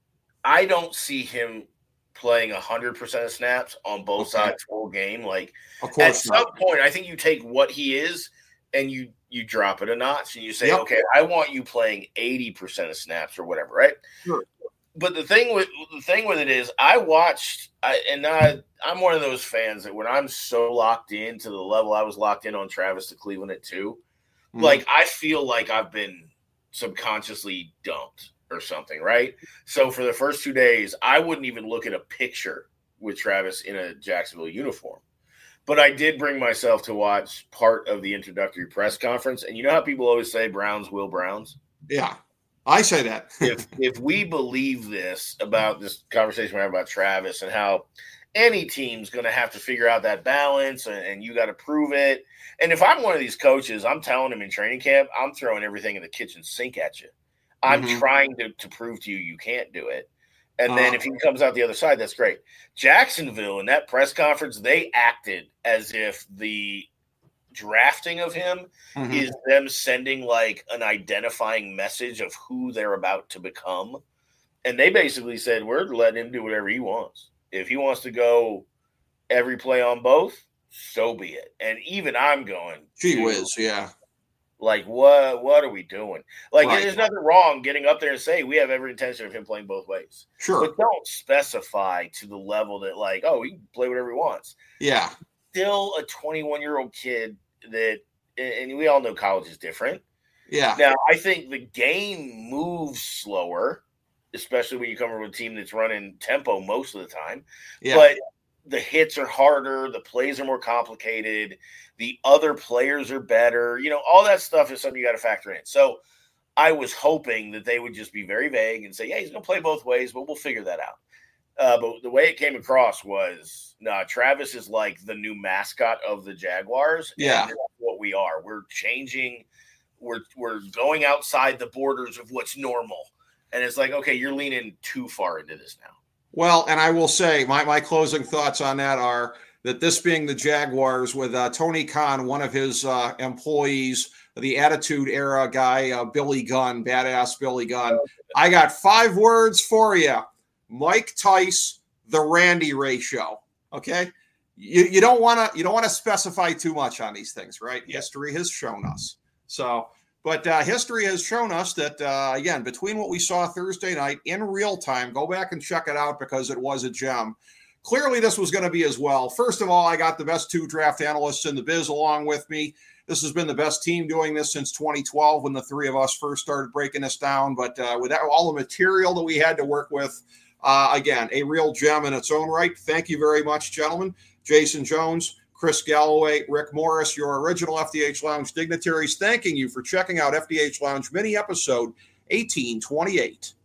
I don't see him playing one hundred percent of snaps on both Okay. sides full game. Like, Of at course some not. point, I think you take what he is and you you drop it a notch and you say, Yep. okay, I want you playing eighty percent of snaps or whatever, right? Sure. But the thing with the thing with it is, I watched, I, and I, I'm one of those fans that when I'm so locked in to the level I was locked in on Travis to Cleveland at two, Mhm. like I feel like I've been subconsciously dumped or something, right? So for the first two days, I wouldn't even look at a picture with Travis in a Jacksonville uniform. But I did bring myself to watch part of the introductory press conference. And you know how people always say Browns will Browns? Yeah. I say that. if if we believe this about this conversation we're having about Travis and how any team's going to have to figure out that balance and, and you got to prove it. And if I'm one of these coaches, I'm telling him in training camp, I'm throwing everything in the kitchen sink at you. I'm Mhm. trying to, to prove to you you can't do it. And then Uh. if he comes out the other side, that's great. Jacksonville, in that press conference, they acted as if the drafting of him Mhm. is them sending like an identifying message of who they're about to become. And they basically said, we're letting him do whatever he wants. If he wants to go every play on both, so be it. And even I'm going, Gee dude, whiz, yeah. like, what what are we doing? Like, Right. there's nothing wrong getting up there and say, we have every intention of him playing both ways. Sure. But don't specify to the level that, like, oh, he can play whatever he wants. Yeah. Still a twenty-one-year-old kid that, and we all know college is different. Yeah. Now, I think the game moves slower, especially when you come from a team that's running tempo most of the time. Yeah. But the hits are harder, the plays are more complicated, the other players are better. You know, all that stuff is something you got to factor in. So I was hoping that they would just be very vague and say, yeah, he's going to play both ways, but we'll figure that out. Uh, but the way it came across was, nah, Travis is like the new mascot of the Jaguars. Yeah. And that's what we are. We're changing. We're we're going outside the borders of what's normal. And it's like, okay, you're leaning too far into this now. Well, and I will say my, my closing thoughts on that are that this being the Jaguars with uh, Tony Khan, one of his uh, employees, the Attitude Era guy, uh, Billy Gunn, badass Billy Gunn. I got five words for you. Mike Tice, the Randy ratio. Okay. You, you don't want to, you don't want to specify too much on these things, right? Yeah. History has shown us. So, but uh, history has shown us that, uh, again, between what we saw Thursday night in real time, go back and check it out because it was a gem. Clearly, this was going to be as well. First of all, I got the best two draft analysts in the biz along with me. This has been the best team doing this since twenty twelve when the three of us first started breaking this down. But uh, with that, all the material that we had to work with, uh, again, a real gem in its own right. Thank you very much, gentlemen. Jason Jones, Chris Galloway, Rick Morris, your original F D H Lounge dignitaries, thanking you for checking out F D H Lounge mini episode eighteen twenty-eight.